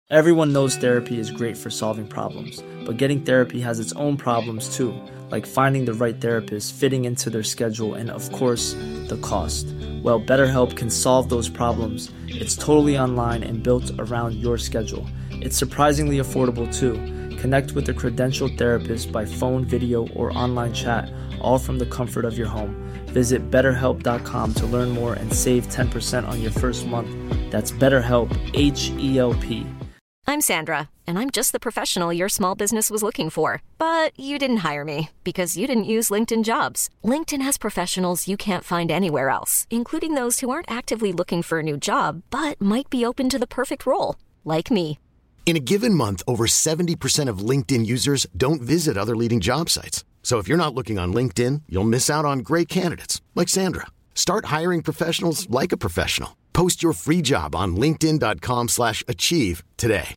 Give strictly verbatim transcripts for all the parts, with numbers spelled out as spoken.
Everyone knows therapy is great for solving problems, but getting therapy has its own problems too, like finding the right therapist, fitting into their schedule, and of course, the cost. Well, BetterHelp can solve those problems. It's totally online and built around your schedule. It's surprisingly affordable too. Connect with a credentialed therapist by phone, video, or online chat, all from the comfort of your home. Visit better help dot com to learn more and save ten percent on your first month. That's BetterHelp, H E L P. I'm Sandra, and I'm just the professional your small business was looking for. But you didn't hire me because you didn't use LinkedIn Jobs. LinkedIn has professionals you can't find anywhere else, including those who aren't actively looking for a new job, but might be open to the perfect role, like me. In a given month, over seventy percent of LinkedIn users don't visit other leading job sites. So if you're not looking on LinkedIn, you'll miss out on great candidates like Sandra. Start hiring professionals like a professional. Post your free job on linkedin dot com slash achieve today.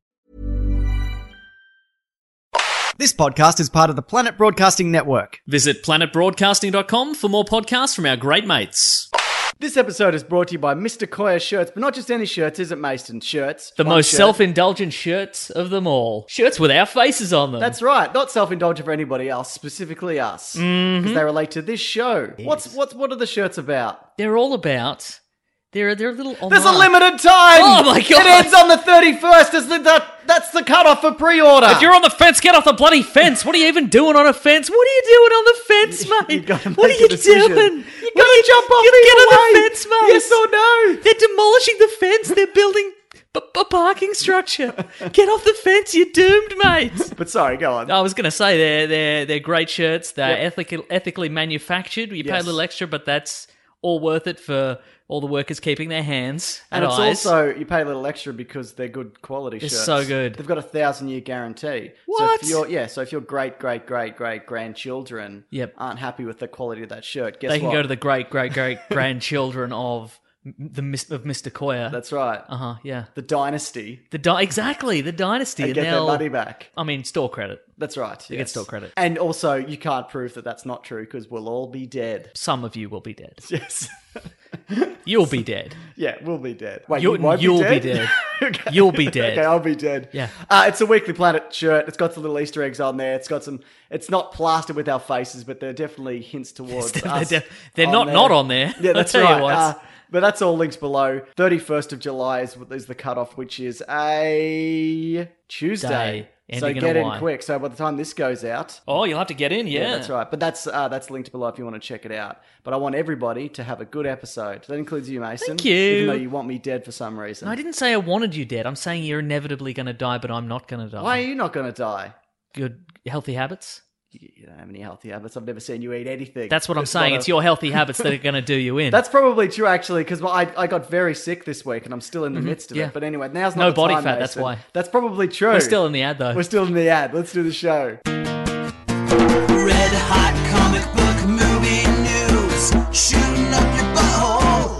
This podcast is part of the Planet Broadcasting Network. Visit planet broadcasting dot com for more podcasts from our great mates. This episode is brought to you by Mister Koya Shirts, but not just any shirts, is it, Mason? Shirts. The One most shirt. self-indulgent shirts of them all. Shirts with our faces on them. That's right. Not self-indulgent for anybody else, specifically us. Because Mm-hmm. they relate to this show. What's what's What are the shirts about? They're all about... They're, they're a little... There's a online. limited time! Oh my God. It ends on the thirty-first. Is the, the, that's the cutoff for pre-order. If you're on the fence, get off the bloody fence. What are you even doing on a fence? What are you doing on the fence, mate? You gotta what make are you a decision. doing? You What are gotta jump off you get either on the way. fence, mate. Yes or no? They're demolishing the fence. They're building a, a parking structure. Get off the fence. You're doomed, mate. But sorry, go on. I was going to say they're they're they're great shirts. They're Yep. ethically ethically manufactured. You pay Yes. a little extra, but that's all worth it for all the workers keeping their hands And and it's eyes. also, you pay a little extra because they're good quality They're shirts. so good. They've got a thousand year guarantee. What? So if you're, yeah, so if your great, great, great, great grandchildren Yep. aren't happy with the quality of that shirt, guess they can what? go to the great great great grandchildren of m- the mis- of Mister Koya. That's right. uh huh. Yeah. The dynasty. The di- exactly the dynasty. And and get their they'll- money back. I mean, store credit. That's right. You yes. get store credit. And also, you can't prove that that's not true because we'll all be dead. Some of you will be dead. Yes. You'll be dead. Yeah, we'll be dead. Wait, You- you won't you'll be be dead? dead. Okay. You'll be dead. Okay, I'll be dead. Yeah. Uh, it's a Weekly Planet shirt. It's got some little Easter eggs on there. It's got some... It's not plastered with our faces, but there are definitely hints towards They're us. def- they're on not there. not on there. Yeah, I'll that's tell you right. what. Uh, but that's all links below. thirty-first of July is, is the cutoff, which is a Tuesday. Day, So ending in get a in Y. quick. So by the time this goes out... Oh, you'll have to get in. Yeah, that's right. But that's uh, that's linked below if you want to check it out. But I want everybody to have a good episode. That includes you, Mason. Thank you. Even though you want me dead for some reason. I didn't say I wanted you dead. I'm saying you're inevitably going to die, but I'm not going to die. Why are you not going to die? Good healthy habits. You you don't have any healthy habits. I've never seen you eat anything. That's what I'm It's saying. not It's a- your healthy habits that are going to do you in. That's probably true, actually, because I, I got very sick this week and I'm still in the midst of yeah. it. But anyway, now's No not the body time, fat, that's Mason. why. That's probably true. We're still in the ad though. We're still in the ad. Let's do the show. Red hot comic book movie news, shooting up your butthole.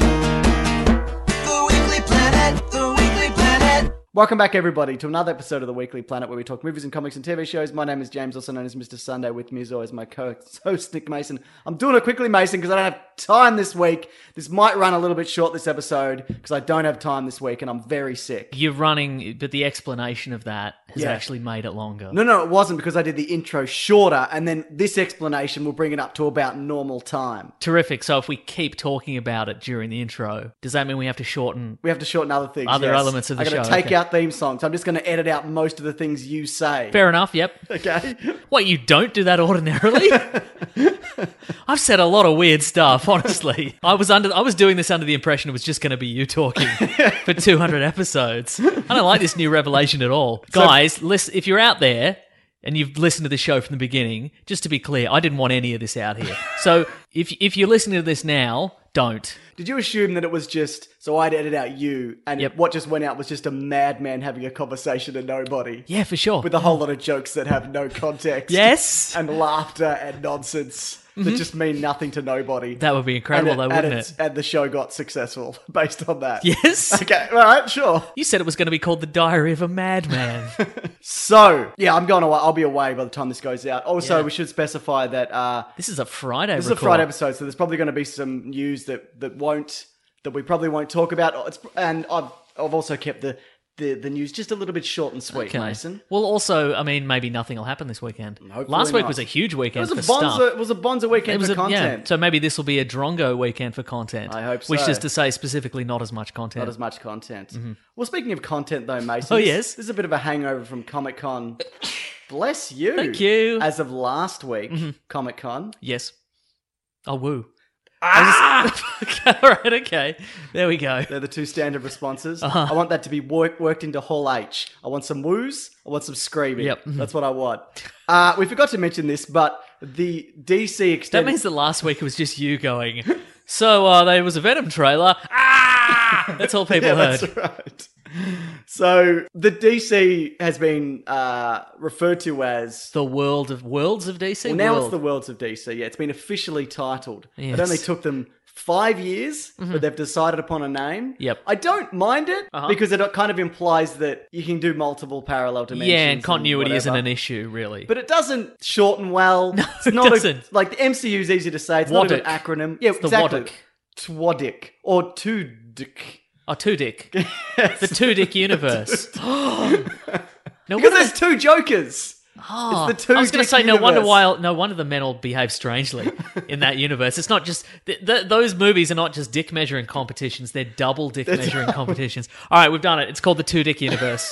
The Weekly Planet, the Weekly Planet. Welcome back, everybody, to another episode of the Weekly Planet where we talk movies and comics and T V shows. My name is James, also known as Mister Sunday. With me, as always, my co-host, Nick Mason. I'm doing it quickly, Mason, because I don't have time this week. This might run a little bit short, this episode, because I don't have time this week and I'm very sick. You're running, but the explanation of that has Yeah. actually made it longer. No, no, it wasn't because I did the intro shorter, and then this explanation will bring it up to about normal time. Terrific. So if we keep talking about it during the intro, does that mean we have to shorten? We have to shorten other things. Other yes. elements of the I'm going show, to take okay. out theme songs. I'm just going to edit out most of the things you say. Fair enough. Yep. Okay. What, you don't do that ordinarily? I've said a lot of weird stuff, honestly. I was under I was doing this under the impression it was just going to be you talking for two hundred episodes. I don't like this new revelation at all. Guys, listen, if you're out there and you've listened to the show from the beginning, just to be clear, I didn't want any of this out here. So if if you're listening to this now, don't. Did you assume that it was just, so I'd edit out you, and Yep. what just went out was just a madman having a conversation to nobody? Yeah, for sure. With a whole lot of jokes that have no context. Yes. And laughter and nonsense that just mean nothing to nobody. That would be incredible, and though, and wouldn't it's- it? And the show got successful based on that. Yes. Okay, all right, sure. You said it was going to be called The Diary of a Madman. So, yeah, I'm going away. I'll be away by the time this goes out. Also, Yeah. we should specify that uh, This is a Friday this is record. a Friday episode, so there's probably going to be some news that, that won't, that we probably won't talk about. It's, and I've, I've also kept the the, the news just a little bit short and sweet, Okay. Mason. Well, also, I mean, maybe nothing will happen this weekend. Hopefully Last week not. was a huge It weekend was, a for bonza, stuff. it was a bonza weekend It was for a, content. yeah. So maybe this will be a Drongo weekend for content. I hope Which so. is to say, specifically, not as much content. Not as much content. Well, speaking of content, though, Mason. Oh, this, yes? This is a bit of a hangover from Comic Con. Bless you. Thank you. As of last week, Comic Con. Yes. Oh, woo. Ah! All right, okay. There we go. They're the two standard responses. Uh-huh. I want that to be work, worked into Hall H. I want some woos. I want some screaming. Yep. That's what I want. Uh, we forgot to mention this, but the D C That extended... means that last week it was just you going, so uh, there was a Venom trailer. Ah! That's all people Yeah, heard. that's right. So the D C has been uh, referred to as... The world of worlds of D C? Well, now World. it's the Worlds of D C. Yeah, it's been officially titled. It Yes. only took them five years, but they've decided upon a name. Yep. I don't mind it Uh-huh. because it kind of implies that you can do multiple parallel dimensions. Yeah, and continuity isn't whatever. an issue, really. But it doesn't shorten well. No, it's it not doesn't. A, like the M C U is easy to say. It's not even an WADIC. acronym. Yeah, It's the exactly. WADIC. TWADIC or two dick. Oh, two dick. The two dick universe. no Because wonder- there's two Jokers. Oh, it's the two I was going to dick say, no wonder universe. why. No wonder the men all behave strangely in that universe. It's not just th- th- those movies are not just dick measuring competitions; they're double dick measuring competitions. All right, we've done it. It's called the two dick universe.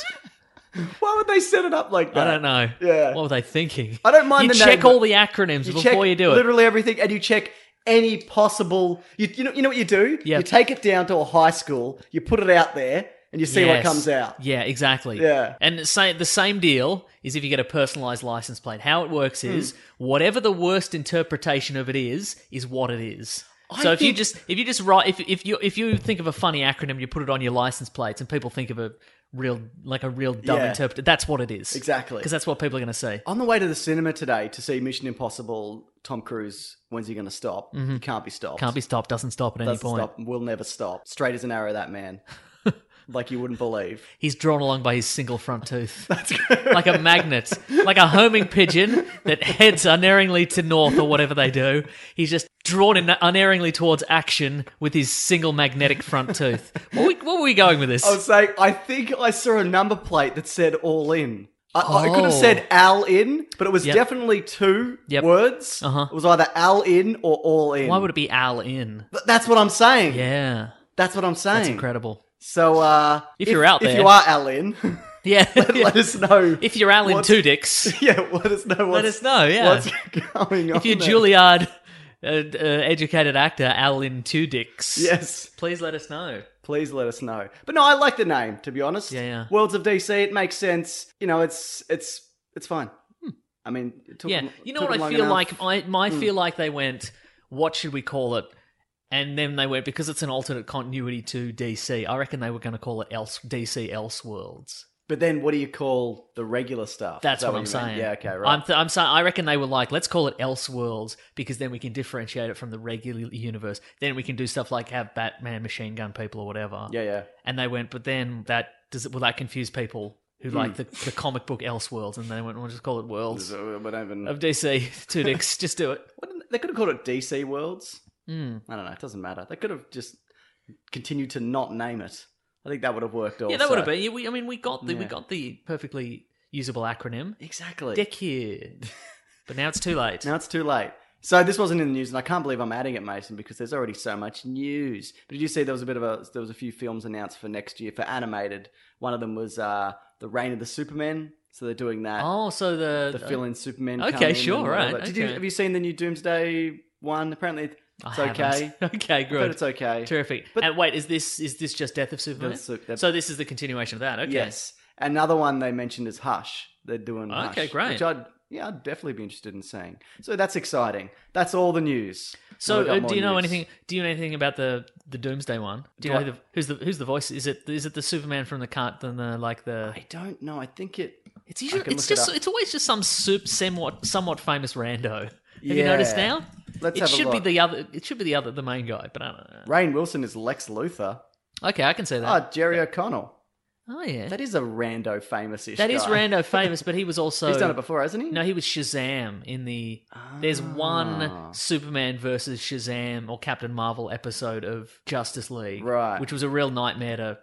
Why would they set it up like that? I don't know. Yeah. What were they thinking? I don't mind You the check name, all but the acronyms You before check you do it. literally everything, and you check any possible. You, you know, you know what you do? Yep. You take it down to a high school, you put it out there, and you see what Yes. comes out. Yeah, exactly. Yeah. And the same, the same deal is if you get a personalized license plate. How it works Hmm. is whatever the worst interpretation of it is, is what it is. I so if you think- just if you just write if if you if you think of a funny acronym, you put it on your license plates, and people think of a real like a real dumb Yeah. interpret. That's what it is. Exactly. Because that's what people are going to say. On the way to the cinema today to see Mission Impossible, Tom Cruise, when's he going to stop? He can't be stopped. Mm-hmm. Can't be stopped. Doesn't stop at any Doesn't point. stop. Will never stop. Straight as an arrow, that man. Like you wouldn't believe. He's drawn along by his single front tooth. That's good. Like a magnet. Like a homing pigeon that heads unerringly to north or whatever they do. He's just drawn in unerringly towards action with his single magnetic front tooth. What were we, what were we going with this? I was saying, I think I saw a number plate that said all in. I, I could have Oh. said Al in, but it was Yep. definitely two Yep. words. Uh-huh. It was either Al in or all in. Why would it be Al in? Th- That's what I'm saying. Yeah. That's what I'm saying. That's incredible. So, uh, If you're out if there- you are Al in, Yeah. let us know. If you're Al in what's- two dicks, Yeah, let us know. What's, let us know, yeah. What's going on? If you're there. Juilliard uh, uh, educated actor Al in two dicks, Yes. please let us know. Please let us know. But no, I like the name, to be honest. Yeah, yeah. Worlds of D C, it makes sense. You know, it's it's it's fine. I mean, it took Yeah, them- you know took what them I long feel enough. Hmm. like? I my feel like they went, what should we call it? And then they went, because it's an alternate continuity to D C. I reckon they were going to call it else D C Elseworlds. But then, what do you call the regular stuff? That's Is that what I'm you mean? saying. Yeah, okay, right. I'm, th- I'm saying I reckon they were like, let's call it Elseworlds because then we can differentiate it from the regular universe. Then we can do stuff like have Batman machine gun people or whatever. yeah, yeah. And they went, but then that does it? Will that confuse people who Hmm. like the, the comic book Elseworlds? And they went, we'll just call it Worlds So, but even, of D C. Two dicks, just do it. what didn't- they could have called it D C Worlds. Mm. I don't know. It doesn't matter. They could have just continued to not name it. I think that would have worked. Also. Yeah, that would have been. Yeah, we, I mean, we got the we Yeah. got the perfectly usable acronym. exactly. Dickhead. But now it's too late. Now it's too late. So this wasn't in the news, and I can't believe I'm adding it, Mason, because there's already so much news. But did you see there was a bit of a there was a few films announced for next year for animated? One of them was uh, the Reign of the Supermen. So they're doing that. Oh, so the the fill-in Superman. Okay, come in sure, and right, whatever. Did you okay. have you seen the new Doomsday one? Apparently I it's haven't. okay. Okay, I good. heard it's okay. Terrific. But- and wait, is this is this just Death of Superman? That's su- that- So this is the continuation of that. Okay. Yes. Another one they mentioned is Hush. They're doing Hush. Okay, great. Which I'd yeah, I'd definitely be interested in seeing. So that's exciting. That's all the news. So We've got uh, more do you know news. anything? Do you know anything about the the Doomsday one? Do you Do know I- who the, who's the who's the voice? Is it is it the Superman from the cart? Than the like the? I don't know. I think it. It's I usually can it's look it just up. it's always just some soup somewhat somewhat famous rando. Have you noticed Yeah. now? Let's it have a should be look. the other. It should be the other the main guy, but I don't know. Rainn Wilson is Lex Luthor. Okay, I can see that. Ah, Jerry O'Connell. oh yeah, That is a rando famous-ish that is guy. rando famous, but he was also He's done it before, hasn't he? No, he was Shazam in the. There's Ah. one Superman versus Shazam or Captain Marvel episode of Justice League, Right. Which was a real nightmare to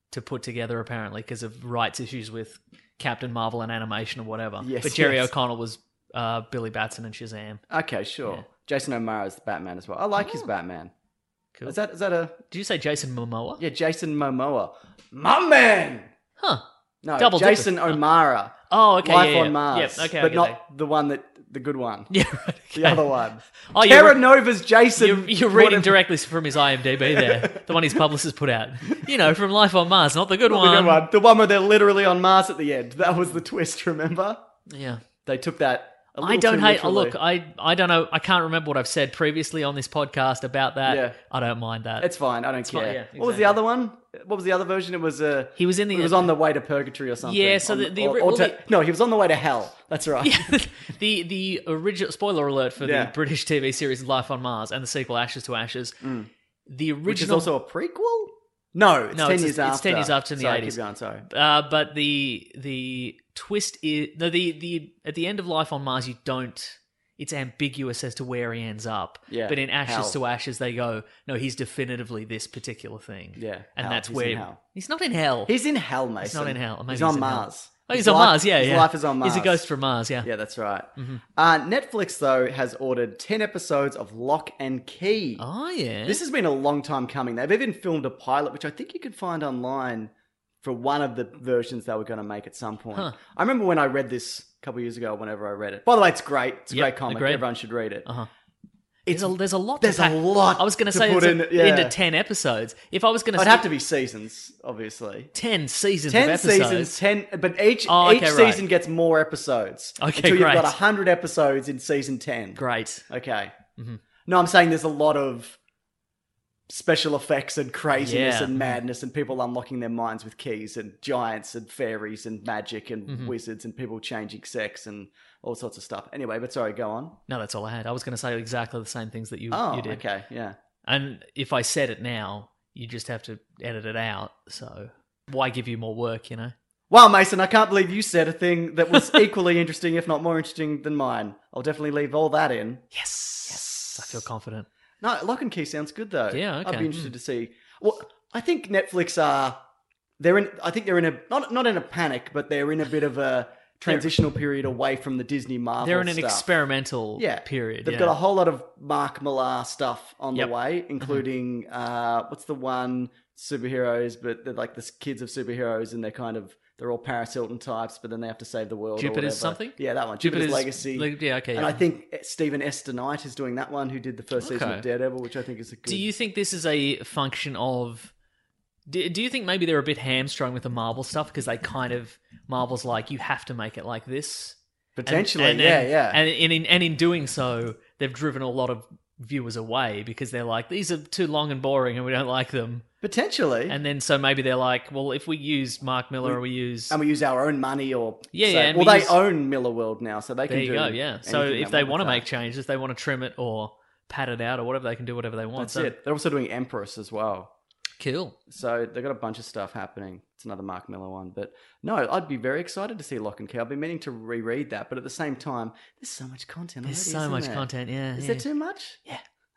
to put together apparently because of rights issues with Captain Marvel and animation or whatever. Yes, but Jerry yes. O'Connell was uh, Billy Batson and Shazam. Okay, sure. Yeah. Jason O'Mara is the Batman as well. I like his Batman. Cool. Is that is that a Did you say Jason Momoa? yeah? Jason Momoa, my man. Huh. No, Double Jason dipper. O'Mara. Oh, okay. Life yeah, yeah. on Mars. Yep, okay, I but get not that. the one that the good one. Yeah, right. The okay. other one. Oh, you're Terra re- Nova's Jason. You're, you're reading whatever- directly from his I M D B there, the one his publicist put out. You know, from Life on Mars, not the good Not one. the good one. The one where they're literally on Mars at the end. That was the twist. Remember? Yeah. They took that. A I little don't too hate. Oh, literally. look, I I don't know. I can't remember what I've said previously on this podcast about that. Yeah. I don't mind that. It's fine. I don't care. fine, yeah, What was the exactly. other one? What was the other version? It was uh, He was in the- It was on the way to purgatory or something. Yeah, so On- the- the- or- or well, to- the- no, he was on the way to hell. That's right. Yeah, the the original spoiler alert for Yeah. the British T V series Life on Mars and the sequel Ashes to Ashes. The original, Which is also a prequel. No, it's No, ten it's- years it's after. ten years after in the sorry, eighties. Keep going. Sorry. uh, but the the twist is no the the at the end of Life on Mars you don't. It's ambiguous as to where he ends up. Yeah, But in Ashes hell. to Ashes, they go, no, he's definitively this particular thing. Yeah, and hell. that's He's where in hell. he's not in hell. He's in hell, Mason. He's not in hell. Maybe He's on in hell. Mars. Oh, he's His on life- Mars. Yeah, his yeah. life is on Mars. He's a ghost from Mars. Yeah. Yeah, that's right. Mm-hmm. Uh, Netflix, though, has ordered ten episodes of Lock and Key. Oh yeah. This has been a long time coming. They've even filmed a pilot, which I think you could find online for one of the versions they were going to make at some point. Huh. I remember when I read this a couple of years ago, whenever I read it. By the way, it's great. It's a Yep, great comic. agreed. Everyone should read it. Uh-huh. It's, There's a, there's a lot. there's to a pack. lot I was going to to say put it's in, a- yeah. into ten episodes. If I was going it'd have to be seasons, obviously. ten seasons Ten of episodes, seasons, ten, but each Oh, each okay, right. season gets more episodes. Okay, until you've great. got a hundred episodes in season ten. great. Okay. Mm-hmm. No, I'm saying there's a lot of special effects and craziness Yeah. and madness and people unlocking their minds with keys and giants and fairies and magic and Mm-hmm. wizards and people changing sex and all sorts of stuff. Anyway, but sorry, go on. No, that's all I had. I was going to say exactly the same things that you Oh, you did. okay, yeah. And if I said it now, you just have to edit it out. So why give you more work? You know. Well, Mason, I can't believe you said a thing that was equally interesting, if not more interesting than mine. I'll definitely leave all that in. Yes. Yes. I feel confident. No, Lock and Key sounds good though. Yeah, okay. I'd be interested to see. Well, I think Netflix are they're in. I think they're in a not not in a panic, but they're in a bit of a transitional period away from the Disney Marvel. They're in an stuff. experimental yeah period. They've yeah. got a whole lot of Mark Millar stuff on Yep. the way, including uh, what's the one superheroes, but they're like the kids of superheroes, and they're kind of they're all Paris Hilton types, but then they have to save the world. or Jupiter's whatever. something? Yeah, that one. Jupiter's, Jupiter's Legacy. Le- yeah, okay, And yeah. I think Stephen Esther Knight is doing that one, who did the first season Okay. of Daredevil, which I think is a good. Do you think this is a function of? Do, do you think maybe they're a bit hamstrung with the Marvel stuff because they kind of Marvel's like you have to make it like this And- Potentially, and, yeah, and, yeah. and in, in and in doing so, they've driven a lot of viewers away because they're like these are too long and boring and we don't like them. Potentially. And then so maybe they're like, well, if we use Mark Miller or we use and we use our own money or Yeah, say- yeah, and well we they use- own Miller World now, so they can there you do go, yeah. So anything if they want want to with make that. changes, if they want to trim it or pad it out or whatever, they can do whatever they want. That's so it. They're also doing Empress as well. cool. So they've got a bunch of stuff happening. It's another Mark Miller one. But no, I'd be very excited to see Lock and Key. I've been meaning to reread that, but at the same time, there's so much content There's already, so isn't much there? content, yeah. Is yeah. there too much? Yeah.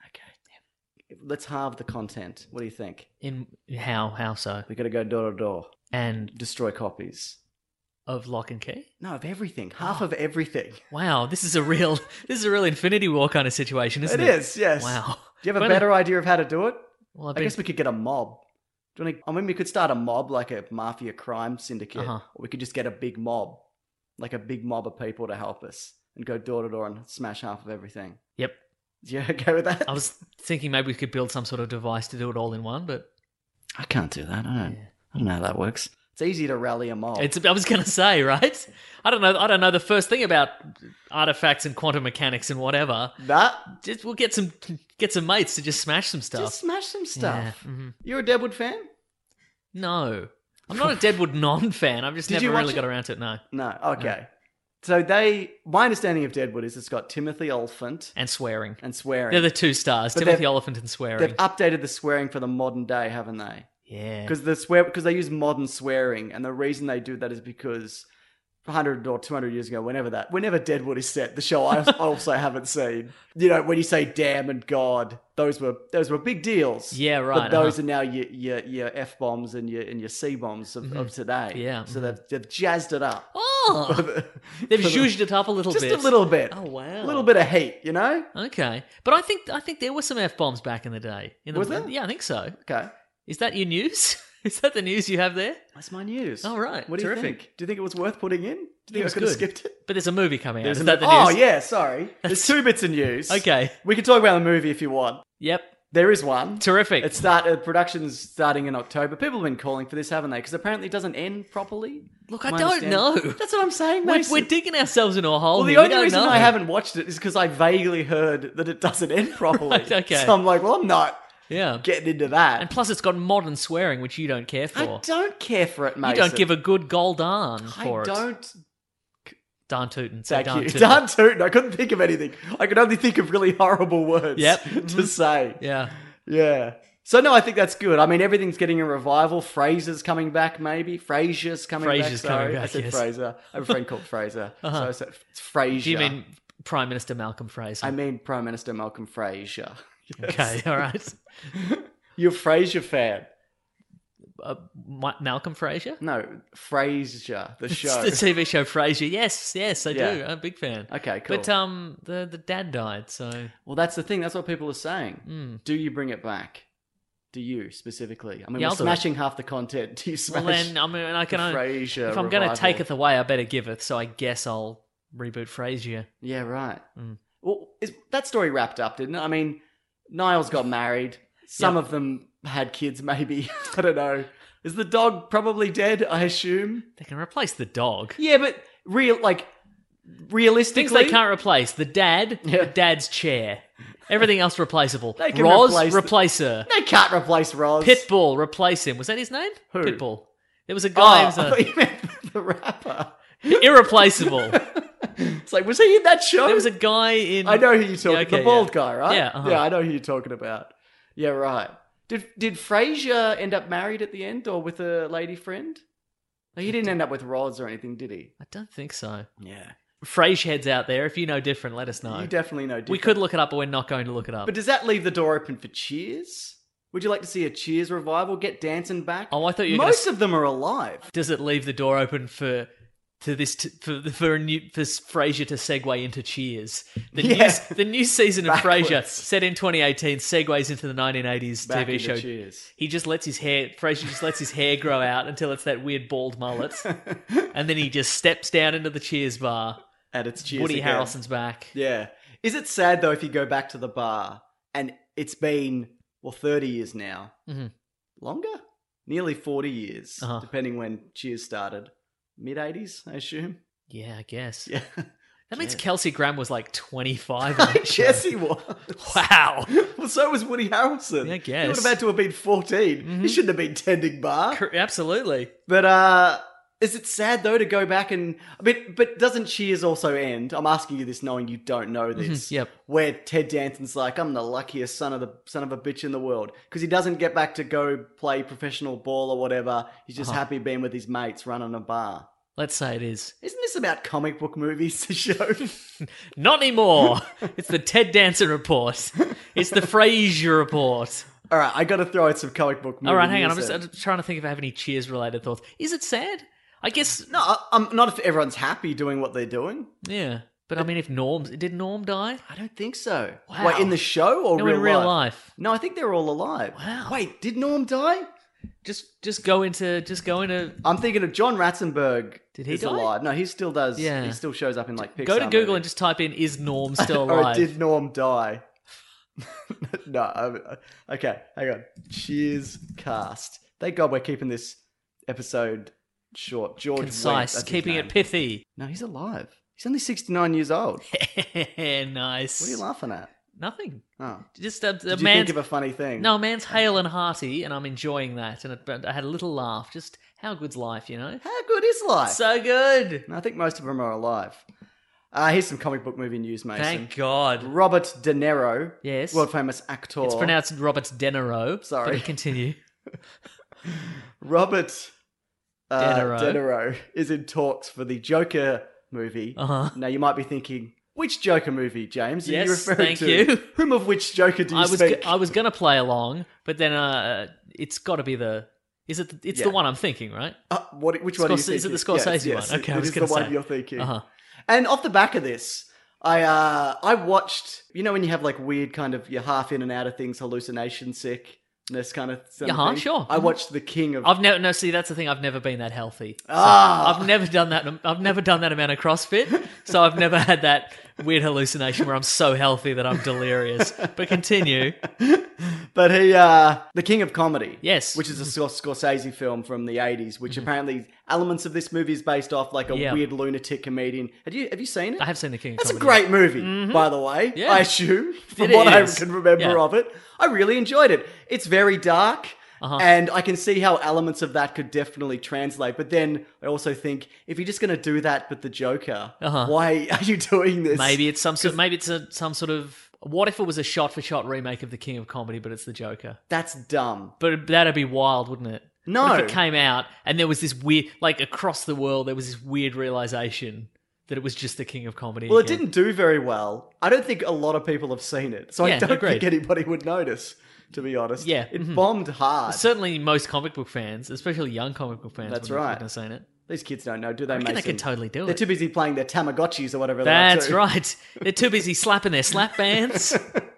Okay. Let's halve the content. What do you think? In how how so? We got to go door to door, And destroy copies. of Lock and Key? No, of everything. Half of everything. Wow, this is a real this is a real Infinity War kind of situation, isn't It it? is, yes. Wow. Do you have a When- better idea of how to do it? Well, I've I been, guess we could get a mob. Do you want to, I mean, we could start a mob like a mafia crime syndicate, Uh-huh. or we could just get a big mob, like a big mob of people to help us and go door to door and smash half of everything. Yep. You okay with that? I was thinking maybe we could build some sort of device to do it all in one, but I can't do that. I don't. I don't know how that works. It's easy to rally a mob. it's I was gonna say, right? I don't know I don't know the first thing about artifacts and quantum mechanics and whatever. that. Just we'll get some get some mates to just smash some stuff. Just smash some stuff. Yeah, mhm. You're a Deadwood fan? No. I'm not a Deadwood non fan. I've just Did never you watch really it? got around to it, no. No. Okay. So they. My understanding of Deadwood is it's got Timothy Olyphant And swearing. and swearing. They're the two stars, But Timothy they've- Oliphant and swearing. They've updated the swearing for the modern day, haven't they? Yeah. Because the swear because they use modern swearing, and the reason they do that is because one hundred or two hundred years ago, whenever that, whenever Deadwood is set, the show I also haven't seen. You know, when you say damn and God, those were those were big deals. Yeah, right, But those uh-huh. are now your your, your F bombs and your and your C bombs of, of today. Yeah, So they've, they've jazzed it up. Oh, they've zhuzhed it up a little Just bit. a little bit. Oh, wow. A little bit of heat, you know? Okay, but I think I think there were some F bombs back in the day. In the, Was there? Yeah, I think so. Okay. Is that your news? Is that the news you have there? That's my news. Oh, right. What do Terrific. you think? Do you think it was worth putting in? Do you think I was could have good. skipped it? But there's a movie coming out. There's Is a- that the oh, news? yeah, sorry. There's two bits of news. Okay. We can talk about the movie if you want. Yep. There is one. Terrific. It start uh, production's starting in October. People have been calling for this, haven't they? Because apparently it doesn't end properly. Look, I My don't understanding- know. That's what I'm saying, We're, Mason. we're digging ourselves into a hole well, the here. We only don't reason know. I haven't watched it is because I vaguely heard that it doesn't end properly. Right, okay. So I'm like, well, I'm not Yeah. getting into that. And plus, it's got modern swearing, which you don't care I for. don't care for it, You Mason. don't give a good gold darn for I it. don't. Darn tootin'. Say Thank darn you. tootin'. Darn tootin'. I couldn't think of anything. I could only think of really horrible words Yep. to say. Yeah. Yeah. So, no, I think that's good. I mean, everything's getting a revival. Fraser's coming back, maybe. Frasier's coming Frasier's back. Sorry, coming I back, said yes. Fraser. I have a friend called Fraser. So I said it's Frasier. Do you mean Prime Minister Malcolm Fraser? I mean Prime Minister Malcolm Fraser. Okay, all right. You're a Frasier fan. Uh, Ma- Malcolm Fraser? No, Frasier, the show. The T V show Frasier. Yes, yes, I Yeah. do. I'm a big fan. Okay, cool. But um, the the dad died, so Well, that's the thing. That's what people are saying. Hmm. Do you bring it back? Do you specifically? I mean, Yeah, we're I'll do it. smashing half the content. Do you smash? well then I mean I can the only, Frasier if I'm going to revival? take it away, I better give it. So I guess I'll reboot Frasier. Yeah, right. Hmm. Well, is, that story wrapped up, didn't it? I mean, Niles got married. Some Yep. of them had kids, maybe. I don't know. Is the dog probably dead? I assume. They can replace the dog. Yeah, but real like realistically, Things they can't replace: the dad, Yeah. the dad's chair. Everything else replaceable. They can Roz, replace the- replace her. They can't replace Roz. Pitbull, replace him. Was that his name? Who? Pitbull. There was a Oh, guy I who was thought you meant the rapper. a, irreplaceable. It's like, was he in that show? There was a guy in. I know who you're talking. Yeah, okay, the bald yeah. guy, right? Yeah, uh-huh. yeah, I know who you're talking about. Yeah, right. Did did Frasier end up married at the end, or with a lady friend? No, he didn't end up with Roz or anything, did he? I don't think so. Yeah, Frasier heads out there. If you know different, let us know. you definitely know. Different. we could look it up, but we're not going to look it up. But does that leave the door open for Cheers? Would you like to see a Cheers revival? Get dancing back? Oh, I thought you were Most gonna... of them are alive. Does it leave the door open for to this to, for for a new for Frasier to segue into Cheers? The Yeah. new the new season of Backwards. Frasier, set in twenty eighteen, segues into the nineteen eighties Back T V into show. Cheers. He just lets his hair. Frasier just lets his hair grow out until it's that weird bald mullet, and then he just steps down into the Cheers bar. And it's Cheers Woody again. Harrelson's back. Yeah. Is it sad though if you go back to the bar and it's been well thirty years now, Mhm. longer, nearly forty years, Uh-huh. depending when Cheers started, mid eighties, I assume. Yeah, I guess. Yeah. That means Kelsey Grammer was like twenty-five. on I that show. guess he was. Wow. Well, so was Woody Harrelson. Yeah, I He guess. would have had to have been fourteen. He shouldn't have been tending bar. Cor- Absolutely. But uh, is it sad though to go back and but but doesn't Cheers also end? I'm asking you this knowing you don't know this. yep. Where Ted Danson's like, I'm the luckiest son of the son of a bitch in the world because he doesn't get back to go play professional ball or whatever. He's just happy being with his mates running a bar. Let's say it is. Isn't this about comic book movies? The show. Not anymore. It's the Ted Danson report. It's the Frasier report. All right, I got to throw in some comic book movies. All right, hang on. I'm just, I'm just trying to think if I have any Cheers related thoughts. Is it sad? I guess. No, I- I'm not if everyone's happy doing what they're doing. Yeah. But I mean, if Norm. Did Norm die? I don't think so. Wow. Wait, in the show or No, real in real life? life. No, I think they're all alive. Wow. Wait, did Norm die? Just just go into. Just go into. I'm thinking of John Ratzenberg. Did he is die? alive. No, he still does. Yeah. He still shows up in like Pixar Go to Google movies. and just type in, is Norm still Or alive? did Norm die? no. I'm- Okay, hang on. Cheers cast. Thank God we're keeping this episode short. George Wendt, Concise. that's his Keeping name. it pithy. No, he's alive. He's only sixty-nine years old. Nice. What are you laughing at? Nothing. Oh. Just a, a Did you man's think of a funny thing? No, man's hale and hearty, and I'm enjoying that. And it, but I had a little laugh. Just how good's life, you know? How good is life? So good. I think most of them are alive. Uh, here's some comic book movie news, Mason. Thank God. Robert De Niro, Yes. world famous actor. It's pronounced Robert De Niro. Sorry. But continue. Robert uh, Deniro. Deniro is in talks for the Joker movie. Uh-huh. Now you might be thinking, which Joker movie, James? Are Yes, you referring thank to? you. Whom of which Joker do you I was speak? go- I was gonna play along, but then uh, it's got to be the. Is it? The, it's Yeah. the one I'm thinking, right? Uh, what, which one are you Scorse- is it thinking? the Scorsese Yes, yes, one? Okay, I it was is gonna the one say. you're thinking. Uh-huh. And off the back of this, I uh, I watched. You know when you have like weird kind of you're half in and out of things, hallucination sickness kind of. Kind of Uh-huh, thing. sure. I watched The King of. I've never. No, see, that's the thing. I've never been that healthy. So Ah. I've never done that. I've never done that amount of CrossFit, so I've never had that weird hallucination where I'm so healthy that I'm delirious. But continue. But he, uh, The King of Comedy. Yes. Which is a Scor- Scorsese film from the eighties, which apparently elements of this movie is based off like a Yeah. weird lunatic comedian. Have you have you seen it? I have seen the King of That's a Comedy. great movie, by the way. Yeah. I assume, from It what I is. can remember Yeah. of it. I really enjoyed it. It's very dark. Uh-huh. And I can see how elements of that could definitely translate. But then I also think, if you're just going to do that with the Joker, Uh-huh. why are you doing this? Maybe it's some sort. Maybe it's a, some sort of. What if it was a shot-for-shot remake of the King of Comedy, but it's the Joker? That's dumb. But that'd be wild, wouldn't it? No. What if it came out and there was this weird, like across the world, there was this weird realization that it was just the King of Comedy. Well, it again. didn't do very well. I don't think a lot of people have seen it. So I Yeah, don't agreed. think anybody would notice, to be honest. Yeah, It mhm. bombed hard. Certainly, most comic book fans, especially young comic book fans, That's wouldn't have right. fucking seen it. These kids don't know, do they, I reckon they Mason? could totally do They're it. too busy playing their Tamagotchis or whatever they're up That's to. right. They're too busy slapping their slap bands.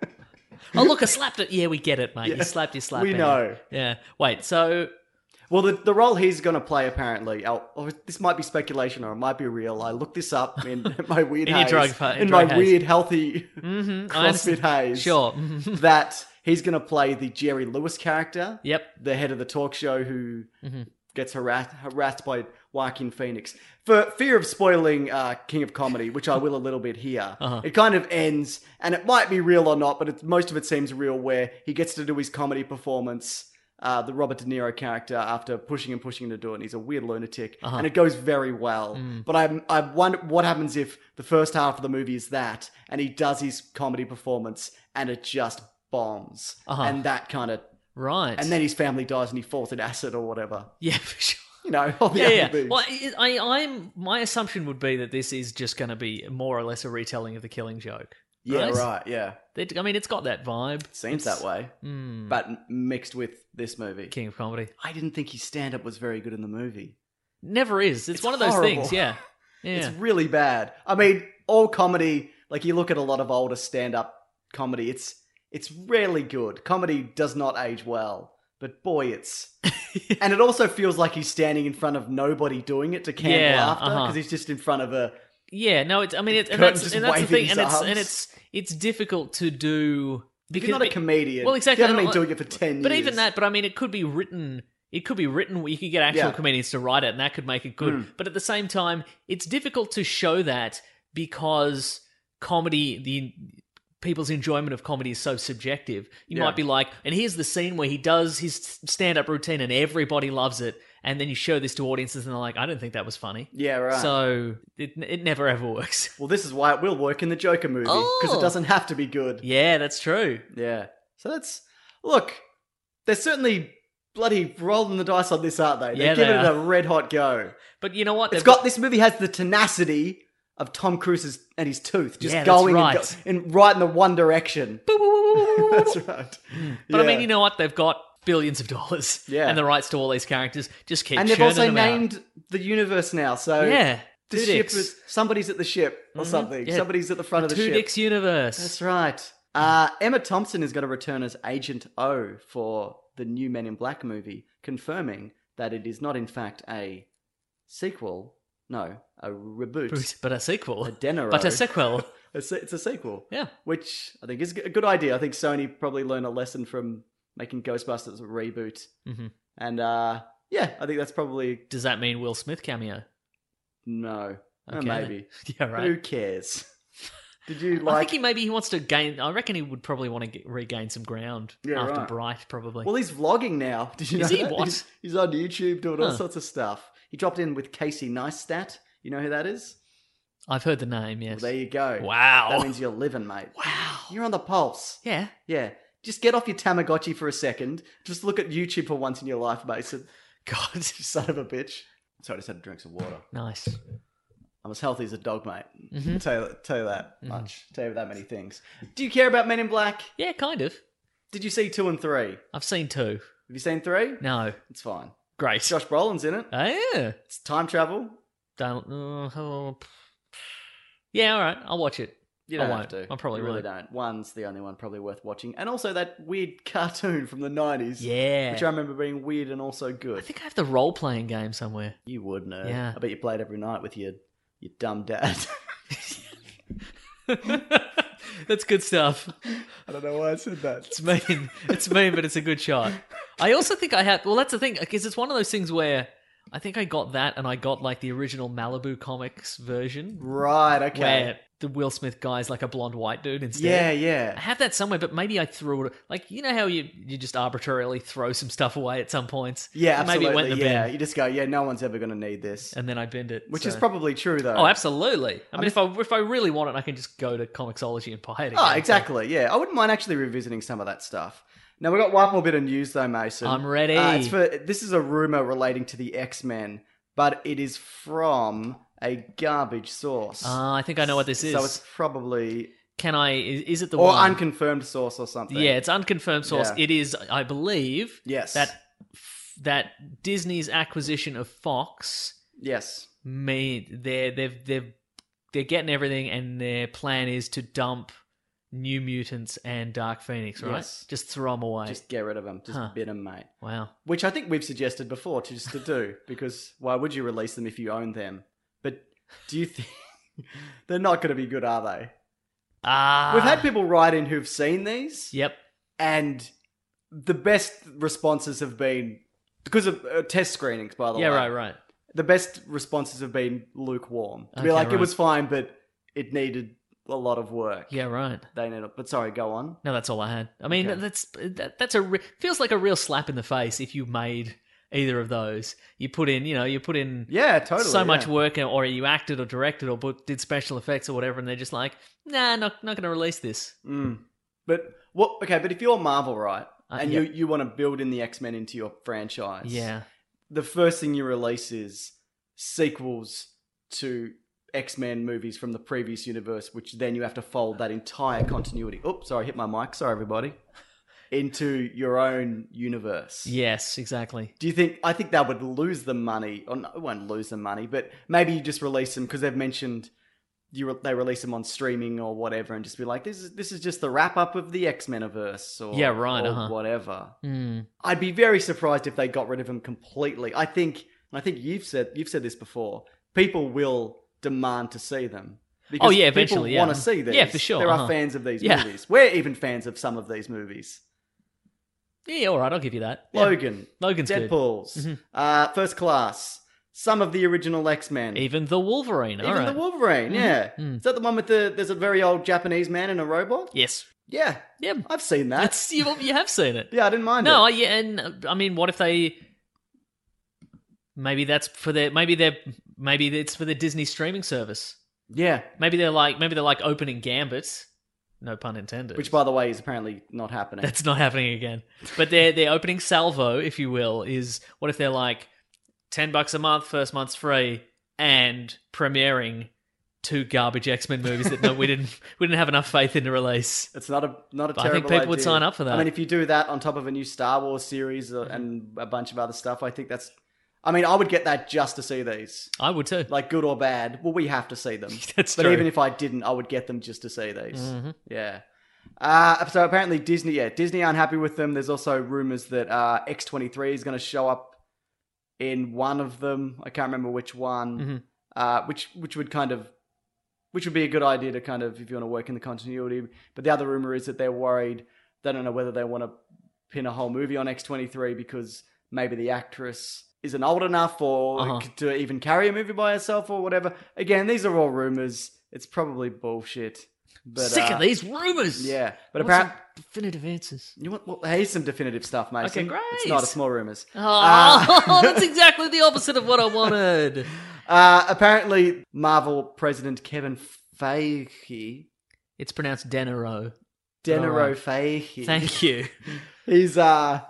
Oh, look, I slapped it. Yeah, we get it, mate. Yeah, You slapped your slap we band. know. Yeah. Wait, so Well, the, the role he's going to play, apparently, oh, oh, this might be speculation or it might be real. I looked this up in my weird In your haze. drug fa- in drug my haze. weird, healthy I CrossFit understand. haze. Sure. That he's going to play the Jerry Lewis character. Yep. The head of the talk show who Mm-hmm. gets harassed, harassed by Joaquin Phoenix. For fear of spoiling uh, King of Comedy, which I will a little bit here, Uh-huh. it kind of ends, and it might be real or not, but it, most of it seems real, where he gets to do his comedy performance, uh, the Robert De Niro character, after pushing and pushing to do it. And he's a weird lunatic, Uh-huh. and it goes very well. Mm. But I, I wonder what happens if the first half of the movie is that, and he does his comedy performance, and it just bombs, Uh-huh. and that kind of, right. and then his family dies, and he falls in acid or whatever. yeah, for sure. You know, all the Yeah, other yeah. things. Well, I, I, I'm. My assumption would be that this is just going to be more or less a retelling of the Killing Joke. Yeah, right. right. Yeah, They- I mean, it's got that vibe. seems It's- that way, Mm, but m- mixed with this movie. King of Comedy I didn't think his stand-up was very good in the movie. never is. It's, It's one of those horrible. things. Yeah, yeah. It's really bad. I mean, all comedy, like you look at a lot of older stand-up comedy, it's it's rarely good. Comedy does not age well. But boy, it's... and it also feels like he's standing in front of nobody doing it to canned Yeah, laughter, because uh-huh. he's just in front of a... Yeah, no, it's. I mean, it's and Curtin that's just and that's the waving thing, his and it's arms. and it's it's difficult to do If because you're not a comedian, Well, exactly. you haven't and been I- doing it for ten But years. even that, but I mean, it could be written. It could be written. You could get actual Yeah. comedians to write it, and that could make it good. Mm. But at the same time, it's difficult to show that because comedy, the people's enjoyment of comedy is so subjective. You Yeah. might be like, and here's the scene where he does his stand-up routine, and everybody loves it. And then you show this to audiences, and they're like, "I don't think that was funny." Yeah, right. So it it never ever works. Well, this is why it will work in the Joker movie, because Oh. it doesn't have to be good. Yeah, that's true. Yeah. So that's... Look, they're certainly bloody rolling the dice on this, aren't they? They're Yeah, they giving it are. a red-hot go. But you know what? It's They've got... This movie has the tenacity of Tom Cruise's and his tooth, just Yeah, that's going right. and go, in, right in the one direction. That's right. But I Yeah. mean, you know what? They've got billions of dollars Yeah. and the rights to all these characters. Just keep And they've churning also them out. named the universe now, so... Yeah, The Two ship Dicks. is... Somebody's at the ship, or something. yeah. Somebody's at the front of the Two ship. Dicks universe. That's right. Uh, Emma Thompson is going to return as Agent O for the new Men in Black movie, confirming that it is not, in fact, a sequel. No, a reboot. But a sequel. A Deniro. But a sequel. A se- It's a sequel. Yeah. Which I think is a good idea. I think Sony probably learned a lesson from making Ghostbusters a reboot. Mhm. And uh, yeah, I think that's probably... Does that mean Will Smith cameo? No. Uh, Okay. maybe. Yeah, right. Who cares? Did you I like... think he maybe he wants to gain. I reckon he would probably want to get, regain some ground Yeah, after right. Bright, probably. Well, he's vlogging now. Did you Is know he? that? What? He's, he's on YouTube doing all Huh. sorts of stuff. He dropped in with Casey Neistat. You know who that is? I've heard the name. Yes. Well, there you go. Wow. That means you're living, mate. Wow. You're on the pulse. Yeah. Yeah. Just get off your Tamagotchi for a second. Just look at YouTube for once in your life, Mason. God. You son of a bitch. Sorry, I just had to drink some water. Nice. I'm as healthy as a dog, mate. Mm-hmm. I'll tell you, tell you that much. Tell you that many things. Do you care about Men in Black? Yeah, kind of. Did you see two and three? I've seen two. Have you seen three? No. It's fine. Great. Josh Brolin's in it. Oh, yeah. It's time travel. Don't. Uh, oh, yeah, all right. I'll watch it. You don't I have won't. to. I probably you really won't. don't. One's the only one probably worth watching. And also that weird cartoon from the nineties. Yeah. Which I remember being weird and also good. I think I have the role-playing game somewhere. You would know. Yeah. I bet you played every night with your, your dumb dad. That's good stuff. I don't know why I said that. It's mean. It's mean, but it's a good shot. I also think I have... Well, that's the thing, because it's one of those things where I think I got that and I got like the original Malibu Comics version. Right, okay. Where the Will Smith guy's like a blonde white dude instead. Yeah, I yeah. have that somewhere, but maybe I threw it... Like, you know how you, you just arbitrarily throw some stuff away at some points? Yeah, absolutely. Maybe it went in the yeah, bin. you just go, yeah, no one's ever going to need this. And then I binned it. Which so- is probably true, though. Oh, absolutely. I mean, if I if I really want it, I can just go to Comixology and buy it again. Oh, exactly, yeah. I wouldn't mind actually revisiting some of that stuff. Now, we've got one more bit of news, though, Mason. I'm ready. Uh, it's for, this is a rumour relating to the X-Men, but it is from a garbage source. Uh, I think I know what this is. So it's probably... Can I... Is, is it the Or one? unconfirmed source or something. Yeah, it's unconfirmed source. Yeah. It is, I believe, Yes. that that Disney's acquisition of Fox Yes. mean they're they've they've they're getting everything, and their plan is to dump New Mutants and Dark Phoenix, right? Yes. Just throw them away. Just get rid of them. Just Huh. bin them, mate. Wow. Which I think we've suggested before to just to do, because why would you release them if you own them? But do you think they're not going to be good, are they? Ah. We've had people write in who've seen these, Yep. and the best responses have been because of uh, test screenings. By the Yeah. way, Right. Right. the best responses have been lukewarm. To be Okay, like, it right. was fine, but it needed a lot of work. Yeah. Right. They needed. But sorry, go on. No, that's all I had. I mean, Okay. that's that, that's a re- feels like a real slap in the face if you made either of those. You put in, you know, you put in Yeah, totally. so much yeah. work, or you acted or directed or put, did special effects or whatever, and they're just like, nah, not not going to release this. Mm. But what? Okay, but if you're Marvel, right, Uh, and yeah. you you want to build in the X-Men into your franchise, Yeah. the first thing you release is sequels to X-Men movies from the previous universe, which then you have to fold that entire continuity. Oops, sorry, I hit my mic. Sorry, everybody. Into your own universe. Yes, exactly. Do you think? I think that would lose them money, or no, it won't lose them money, but maybe you just release them because they've mentioned you re- they release them on streaming or whatever, and just be like, this is this is just the wrap up of the X-Meniverse, or Yeah, right, or uh-huh. whatever. Mm. I'd be very surprised if they got rid of them completely. I think, and I think you've said you've said this before. People will demand to see them. Because Oh, yeah, people eventually, yeah. want to see these. Yeah, for sure, There uh-huh. are fans of these Yeah. movies. We're even fans of some of these movies. Yeah, all right, I'll give you that. Yeah. Logan, Logan's good. Deadpool's, Mhm. uh, First Class, some of the original X-Men. Even the Wolverine. all Even right. the Wolverine, yeah. Mm. Is that the one with the, there's a very old Japanese man and a robot? Yes. Yeah. Yeah. I've seen that. That's you, you have seen it. Yeah, I didn't mind No, I- it. yeah, and uh, I mean, what if they? Maybe that's for their. Maybe they're. Maybe it's for the Disney streaming service. Yeah. Maybe they're like. Maybe they're like opening Gambit. No pun intended. Which, by the way, is apparently not happening. That's not happening again. But their their opening salvo, if you will, is what if they're like ten bucks a month, first month's free, and premiering two garbage X-Men movies that no, we didn't we didn't have enough faith in to release. It's not a not a But I terrible think people would idea. sign up for that. I mean, if you do that on top of a new Star Wars series uh, and a bunch of other stuff, I think that's... I mean, I would get that just to see these. I would too. Like, good or bad. Well, we have to see them. That's but true. even if I didn't, I would get them just to see these. Mm-hmm. Yeah. Uh, so apparently Disney, yeah, Disney aren't happy with them. There's also rumors that uh, X twenty-three is going to show up in one of them. I can't remember which one. Mm-hmm. Uh, which which would kind of, which would be a good idea to kind of, if you want to work in the continuity. But the other rumor is that they're worried. They don't know whether they want to pin a whole movie on X twenty-three because maybe the actress isn't old enough or Uh-huh. to even carry a movie by herself or whatever. Again, these are all rumors. It's probably bullshit. But, Sick uh, of these rumors. Yeah, but What's apparently, some definitive answers. you want, well, here's some definitive stuff, Mason. Okay, great. It's not a small rumors. Oh, that's exactly the opposite of what I wanted. Uh, apparently, Marvel president Kevin Feige, It's pronounced Denaro. Denaro Alright. Feige, Thank you. he's uh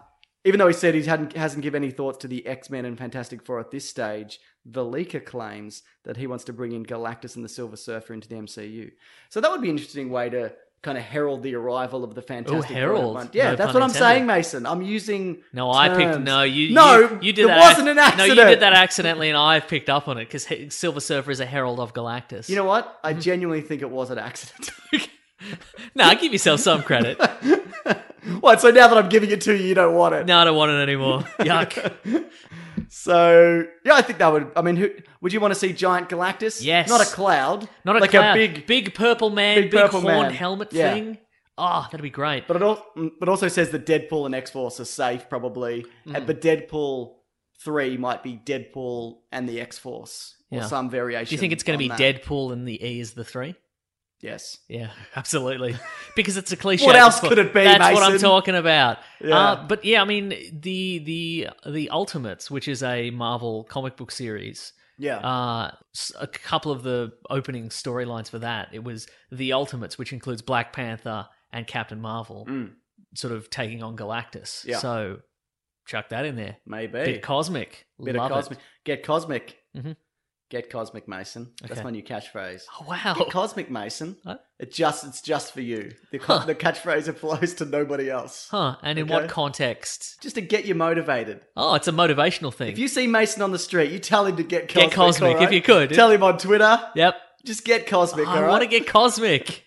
Even though he said he hadn't, hasn't given any thoughts to the X-Men and Fantastic Four at this stage, the leaker claims that he wants to bring in Galactus and the Silver Surfer into the M C U. So that would be an interesting way to kind of herald the arrival of the Fantastic Four. herald. Yeah, No that's pun what I'm intended. saying, Mason. I'm using No, I picked. terms. No, you. No, you, you did it that. wasn't an No, accident. you did that accidentally, and I picked up on it because Silver Surfer is a herald of Galactus. You know what? I genuinely think it was an accident. No, give yourself some credit. What? So now that I'm giving it to you, you don't want it? No, I don't want it anymore. Yuck. So yeah, I think that would. I mean, who, would you want to see giant Galactus? Yes. Not a cloud. Not a like cloud. a big. big purple man, big big, purple horn man. helmet Yeah. thing. Oh, that'd be great. But it also, but also says that Deadpool and X-Force are safe, probably. Mm. And, but Deadpool three might be Deadpool and the X-Force or Yeah. some variation. Do you think it's going to be on that. Deadpool and the E is the three? Yes. Yeah, absolutely. Because it's a cliche. What else It's- could it be, That's what I'm Mason? talking about. Yeah. Uh, but yeah, I mean the the the Ultimates, which is a Marvel comic book series. Yeah. Uh, s- a couple of the opening storylines for that, it was the Ultimates, which includes Black Panther and Captain Marvel, sort of taking on Galactus. Mm. Yeah. So chuck that in there. Maybe. Bit cosmic. Bit Love of cosmic. Get cosmic. Mhm. Get cosmic, Mason. That's Okay. my new catchphrase. it. Oh, wow. Get cosmic, Mason. What? It just it's just for you. The, co- the catchphrase applies to nobody else. Huh. And in Okay. what context? Just to get you motivated. Oh, it's a motivational thing. If you see Mason on the street, you tell him to get cosmic. Cosmic, all right? if you could. Tell him on Twitter. Yep. Just get cosmic, I all right? want to get cosmic.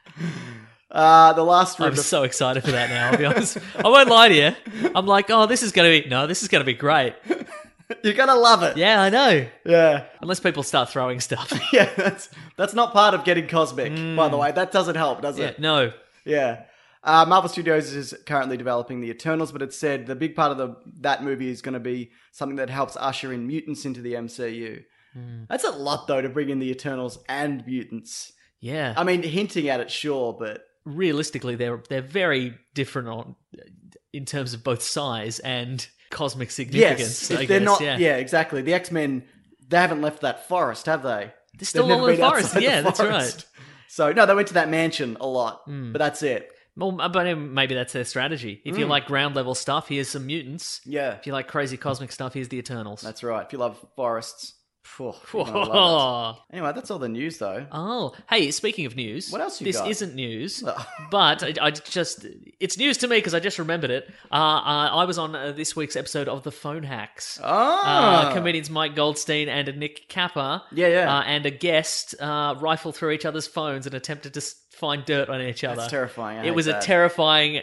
Uh, the last I'm rumor. so excited for that now, I'll be honest. I won't lie to you. I'm like, oh, this is going to be... No, this is going to be great. You're gonna love it. Yeah, I know. Yeah. Unless people start throwing stuff. Yeah, that's that's not part of getting cosmic, by the way. That doesn't help, does Mm. Yeah, it? no. Yeah. Uh, Marvel Studios is currently developing the Eternals, but it said the big part of the that movie is going to be something that helps usher in mutants into the M C U. Hmm. That's a lot, though, to bring in the Eternals and mutants. Yeah. I mean, hinting at it, sure, but Realistically, they're they're very different on in terms of both size and cosmic significance. yes, if I they're guess, not. yeah. Yeah. exactly. The X Men, they haven't left that forest, have they? They're still They've never all in the been forest. outside the Yeah, that's right. forest. So no, they went to that mansion a lot, Hmm. but that's it. Well, but maybe that's their strategy. If you Mm. like ground level stuff, here's some mutants. Yeah, If you like crazy cosmic stuff, here's the Eternals. that's right. If you love forests, phew, you're gonna love it. Oh. Anyway, that's all the news, though. Oh, hey, speaking of news, What else you this got? isn't news, Oh. but I, I just, it's news to me because I just remembered it. Uh, uh, I was on uh, this week's episode of The Phone Hacks. Ah, Uh, comedians Mike Goldstein and Nick Kappa, Yeah, yeah. uh, and a guest uh, rifle through each other's phones and attempted to s- find dirt on each other. That's terrifying. I It hate was a that. terrifying,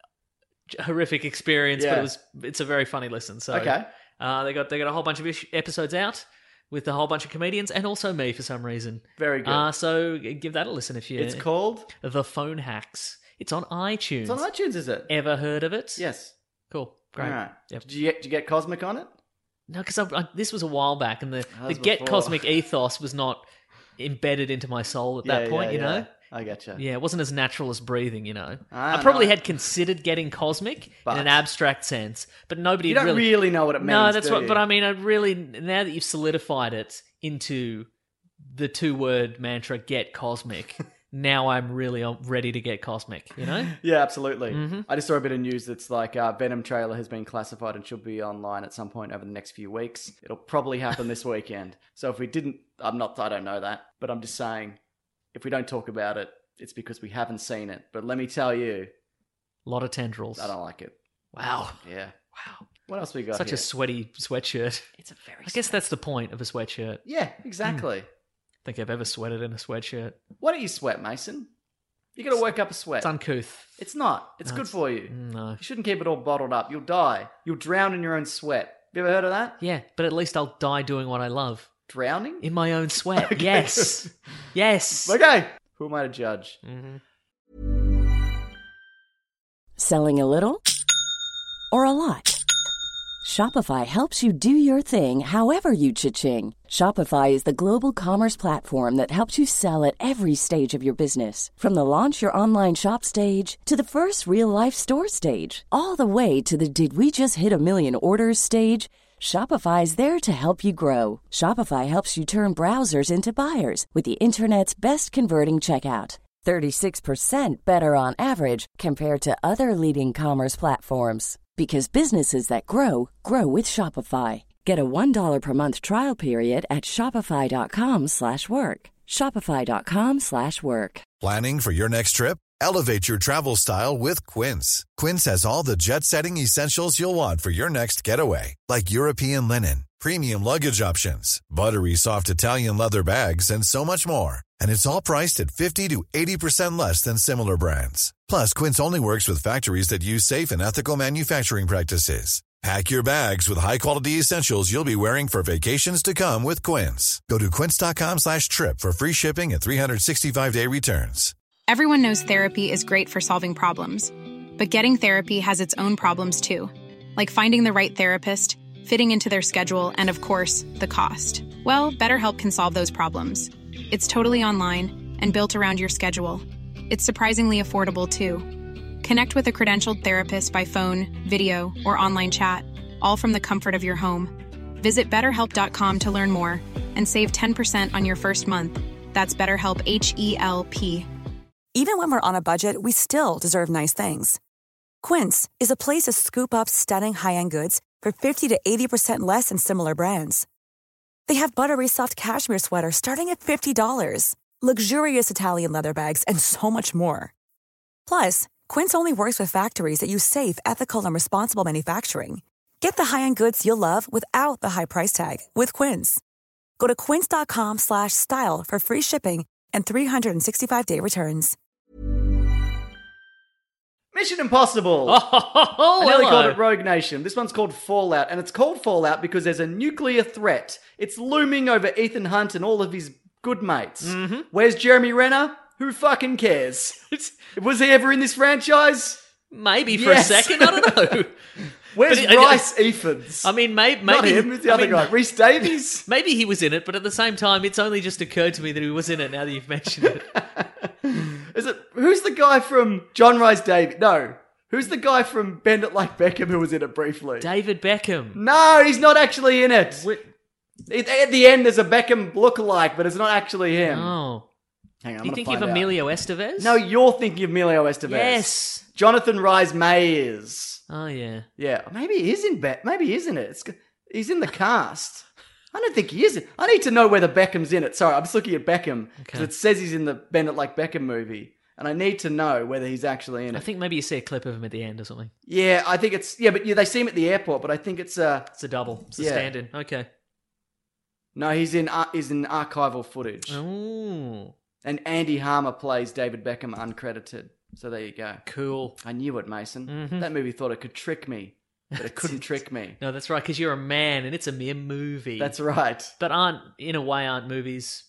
horrific experience, but Yeah. it was it's a very funny listen. So Okay. uh, they got they got a whole bunch of ish- episodes out with a whole bunch of comedians and also me for some reason. Very good. Uh, so give that a listen if you. It's called. The Phone Hacks. It's on iTunes. It's on iTunes, is it? Ever heard of it? Yes. Cool. Great. All right. Yep. Did you get? Did you get Cosmic on it? No, because I, I, this was a while back, and the, That the was Get before. Cosmic ethos was not embedded into my soul at that Yeah, point. yeah, you yeah. know. I getcha. Yeah, it wasn't as natural as breathing, you know. Ah, I probably no. had considered getting cosmic But- in an abstract sense, but nobody You had don't really, really. know what it means. no, that's do what. you? But I mean, I really now that you've solidified it into the two-word mantra "Get Cosmic," now I'm really uh, ready to get cosmic. You know. Yeah, absolutely. Mm-hmm. I just saw a bit of news that's like uh, Venom trailer has been classified and should be online at some point over the next few weeks. It'll probably happen this weekend. So if we didn't, I'm not. I don't know that, but I'm just saying, if we don't talk about it, it's because we haven't seen it. But let me tell you, A lot of tendrils. I don't like it. Wow. Yeah. Wow. What else we got? Such here? a sweaty sweatshirt. It's a very. I guess that's the point of a sweatshirt. I Yeah, exactly. think I've ever sweated in a sweatshirt. Why don't you sweat, Mason? You got to work up a sweat. It's uncouth. It's not. It's No, good it's- for you. No. You shouldn't keep it all bottled up. You'll die. You'll drown in your own sweat. Have you ever heard of that? Yeah, but at least I'll die doing what I love. Drowning? In my own sweat. Yes. Yes. Okay. Who am I to judge? Selling a little or a lot? Shopify helps you do your thing however you cha-ching. Shopify is the global commerce platform that helps you sell at every stage of your business. From the launch your online shop stage to the first real-life store stage, all the way to the did we just hit a million orders stage. Shopify is there to help you grow. Shopify helps you turn browsers into buyers with the internet's best converting checkout. thirty-six percent better on average compared to other leading commerce platforms. Because businesses that grow, grow with Shopify. Get a one dollar per month trial period at shopify.com slash work. Shopify.com slash work. Planning for your next trip? Elevate your travel style with Quince. Quince has all the jet-setting essentials you'll want for your next getaway, like European linen, premium luggage options, buttery soft Italian leather bags, and so much more. And it's all priced at fifty to eighty percent less than similar brands. Plus, Quince only works with factories that use safe and ethical manufacturing practices. Pack your bags with high-quality essentials you'll be wearing for vacations to come with Quince. Go to quince.com slash trip for free shipping and three sixty-five day returns. Everyone knows therapy is great for solving problems, but getting therapy has its own problems too, like finding the right therapist, fitting into their schedule, and of course, the cost. Well, BetterHelp can solve those problems. It's totally online and built around your schedule. It's surprisingly affordable too. Connect with a credentialed therapist by phone, video, or online chat, all from the comfort of your home. Visit better help dot com to learn more and save ten percent on your first month. That's BetterHelp, H E L P. Even when we're on a budget, we still deserve nice things. Quince is a place to scoop up stunning high-end goods for fifty to eighty percent less than similar brands. They have buttery soft cashmere sweaters starting at fifty dollars, luxurious Italian leather bags, and so much more. Plus, Quince only works with factories that use safe, ethical, and responsible manufacturing. Get the high-end goods you'll love without the high price tag with Quince. Go to quince.com slash style for free shipping and three sixty-five day returns. Mission Impossible. Oh, I nearly hello. called it Rogue Nation. This one's called Fallout, and it's called Fallout because there's a nuclear threat. It's looming over Ethan Hunt and all of his good mates. Mm-hmm. Where's Jeremy Renner? Who fucking cares? Was he ever in this franchise? Maybe for Yes. a second, I don't know. Where's But it- Bryce Evans? I mean, maybe, Not maybe him, it's the I other mean, guy. Reese Davies? Maybe he was in it, but at the same time, it's only just occurred to me that he was in it now that you've mentioned it. Is it? Who's the guy from John Rice Davies? No. Who's the guy from Bend It Like Beckham who was in it briefly? David Beckham. No, he's not actually in it. Wait- It- At the end, there's a Beckham lookalike, but it's not actually him. Oh. Hang on, I'm You gonna think find of out. Emilio Estevez? No, you're thinking of Emilio Estevez. Yes. Jonathan Rhys Meyers. Oh, yeah. Yeah, maybe he is in Bet. Maybe he is in it. It's, he's in the cast. I don't think he is. I need to know whether Beckham's in it. Sorry, I'm just looking at Beckham because Okay. it says he's in the Bend It Like Beckham movie, and I need to know whether he's actually in it. I think maybe you see a clip of him at the end or something. Yeah, I think it's yeah, but yeah, they see him at the airport, but I think it's uh It's a double. It's a Yeah. stand-in. Okay. no, he's in uh, he's in archival footage, Oh, and Andy Harmer plays David Beckham uncredited. So there you go. cool. I knew it, Mason. Mhm. That movie thought it could trick me, but it couldn't trick me. No, that's right, because you're a man and it's a mere movie. That's right. But aren't, in a way, aren't movies...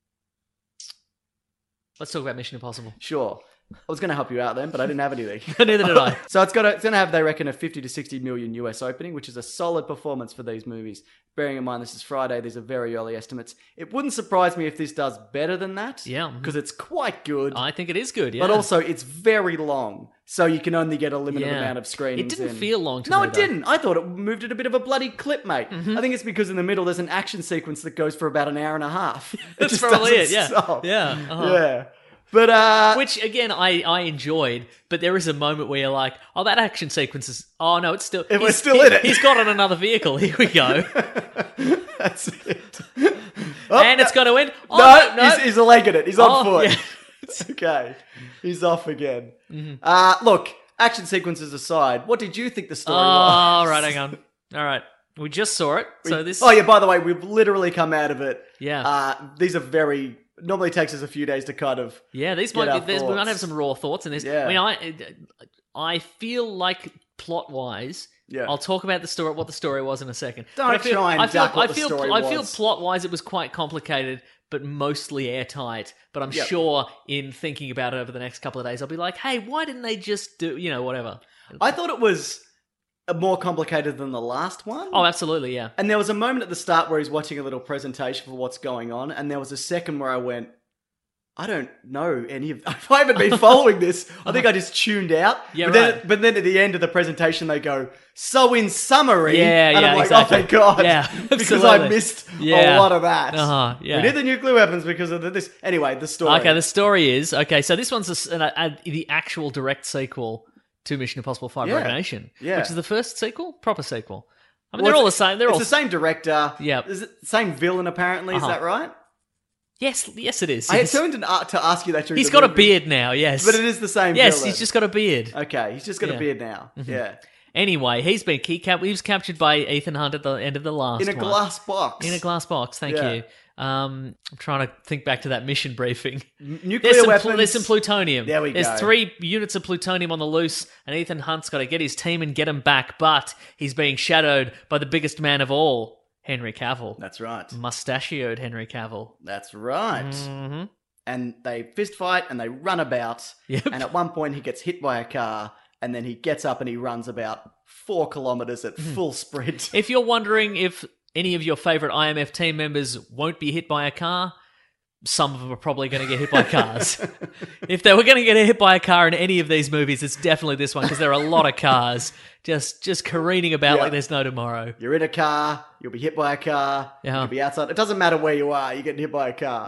Let's talk about Mission Impossible. Sure. I was going to help you out then, but I didn't have anything. Neither did I. So it's got to, it's going to have, they reckon, a fifty to sixty million U S opening, which is a solid performance for these movies. Bearing in mind this is Friday, these are very early estimates. It wouldn't surprise me if this does better than that. Yeah. Because it's quite good. I think it is good, yeah. But also, it's very long, so you can only get a limited Yeah. amount of screenings. It didn't in. feel long to No, me, it though. didn't. I thought it moved at a bit of a bloody clip, mate. Mm-hmm. I think it's because in the middle there's an action sequence that goes for about an hour and a half. It That's just probably doesn't it, yeah. stop. Yeah, uh-huh. Yeah. But, uh... Which, again, I, I enjoyed, but there is a moment where you're like, oh, that action sequence is... Oh, no, it's still... It was he's- still he- in it. He's got on another vehicle. Here we go. That's it. and it's going to end. Oh, no, no, no. He's, he's a leg in it. He's on Oh, foot. yeah. It's okay. He's off again. Mm-hmm. Uh, look, action sequences aside, what did you think the story Oh, was? all right, hang on. All right. We just saw it. So this... Oh, yeah, by the way, we've literally come out of it. Yeah. Uh, these are very... Normally takes us a few days to kind of... Yeah, these get might our be, there's, we might thoughts. have some raw thoughts in this. Yeah. I mean, I, I feel like plot-wise... Yeah. I'll talk about the story, what the story was in a second. Don't But I feel, try and I feel, duck what I the feel, story I feel was. plot-wise it was quite complicated, but mostly airtight. But I'm Yep. sure in thinking about it over the next couple of days, I'll be like, hey, why didn't they just do, you know, whatever. I thought it was uh, more complicated than the last one. Oh, absolutely, yeah. And there was a moment at the start where he's watching a little presentation for what's going on, and there was a second where I went, I don't know any of... I haven't been following this. I think I just tuned out. Yeah, but then, right. But then at the end of the presentation, they go, so in summary... Yeah, and yeah, I'm like, exactly. oh, thank God. Yeah, because absolutely. I missed Yeah. a lot of that. Uh-huh, yeah. We did the nuclear weapons because of the, this. Anyway, the story. Okay, the story is okay. So this one's a, s- an, a, a- the actual direct sequel to Mission Impossible five Yeah. Rogue Nation, Yeah. which is the first sequel, proper sequel. I mean, Well, they're all the it's- same. They're it's all the same director. Yeah. Is it the same villain, apparently. Is Uh-huh. that right? Yes, yes, it is. I had Yes. turned to, uh, to ask you that during He's the got a movie. beard now, yes. But it is the same Yes, villain. he's just got a beard. Okay, he's just got Yeah. a beard now. Mhm. Yeah. Anyway, he's been key cap. He was captured by Ethan Hunt at the end of the last In a one. glass box. In a glass box, thank Yeah. you. Um, I'm trying to think back to that mission briefing. Nuclear there's some, weapons. There's some plutonium. There we there's go. three units of plutonium on the loose, and Ethan Hunt's got to get his team and get them back, but he's being shadowed by the biggest man of all, Henry Cavill. That's right. Mustachioed Henry Cavill. That's right. Mm-hmm. And they fist fight and they run about. Yep. And at one point he gets hit by a car and then he gets up and he runs about four kilometers at full sprint. If you're wondering if any of your favorite I M F team members won't be hit by a car, some of them are probably going to get hit by cars. If they were going to get hit by a car in any of these movies, it's definitely this one because there are a lot of cars just just careening about Yeah. like there's no tomorrow. You're in a car, you'll be hit by a car, Yeah. you'll be outside. It doesn't matter where you are, you're getting hit by a car.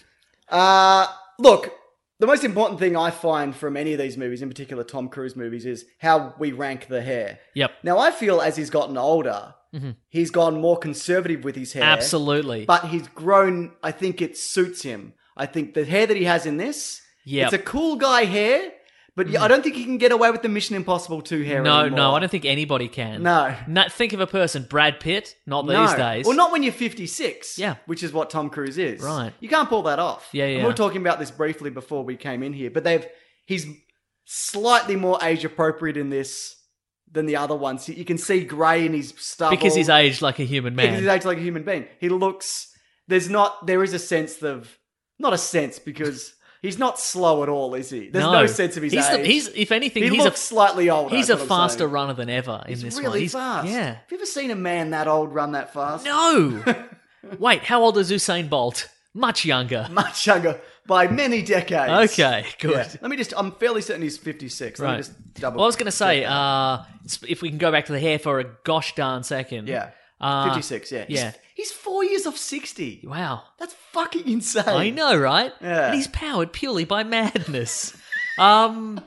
uh, look, the most important thing I find from any of these movies, in particular Tom Cruise movies, is how we rank the hair. Yep. Now, I feel as he's gotten older, Mhm. he's gone more conservative with his hair. Absolutely. But he's grown, I think it suits him. I think the hair that he has in this, Yep. it's a cool guy hair, but I don't think he can get away with the Mission Impossible two hair No, anymore. no, I don't think anybody can. No. No, think of a person, Brad Pitt, not No. these days. Well, not when you're fifty-six. Yeah. Which is what Tom Cruise is. Right. You can't pull that off. Yeah, And yeah. we were talking about this briefly before we came in here, but they've he's slightly more age appropriate in this than the other ones. You can see grey in his stubble. because he's aged like a human Because man. he's aged like a human being. He looks. There's not. There is a sense of. Not a sense because he's not slow at all, is he? There's no, sense of his he's age. The, he's, if anything, he he's looks a slightly older. He's is a what I'm faster saying. runner than ever in He's this really one. He's fast. Yeah. Have you ever seen a man that old run that fast? No. Wait, how old is Usain Bolt? Much younger. Much younger by many decades. Okay, good. Yeah. Let me just. I'm fairly certain he's fifty-six. Let me Right. just double. Well, I was going to say, check that. uh, if we can go back to the hair for a gosh darn second. yeah, Uh, fifty-six. Yeah, Yeah. He's, he's four years off sixty. Wow. That's fucking insane. I know, right? Yeah. And he's powered purely by madness. um,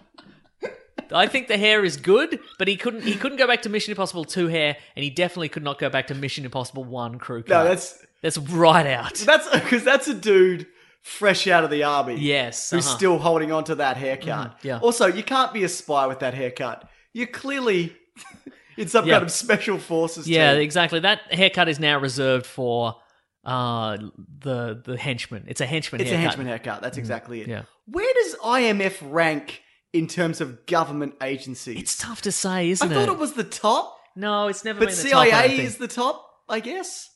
I think the hair is good, but he couldn't. He couldn't go back to Mission Impossible two hair, and he definitely could not go back to Mission Impossible one crew cut. No, that's that's right out. that's because that's a dude fresh out of the army. Yes, who's uh-huh. still holding on to that haircut. Mhm, yeah. Also, you can't be a spy with that haircut. You're clearly in some Yeah. kind of special forces. Yeah, team. exactly. That haircut is now reserved for uh the the henchman. It's a henchman It's a haircut. henchman haircut. That's exactly it. yeah. Where does I M F rank in terms of government agencies? It's tough to say, isn't I it? thought it was the top, No, it's never but been the C top, I A I don't is the top, I guess.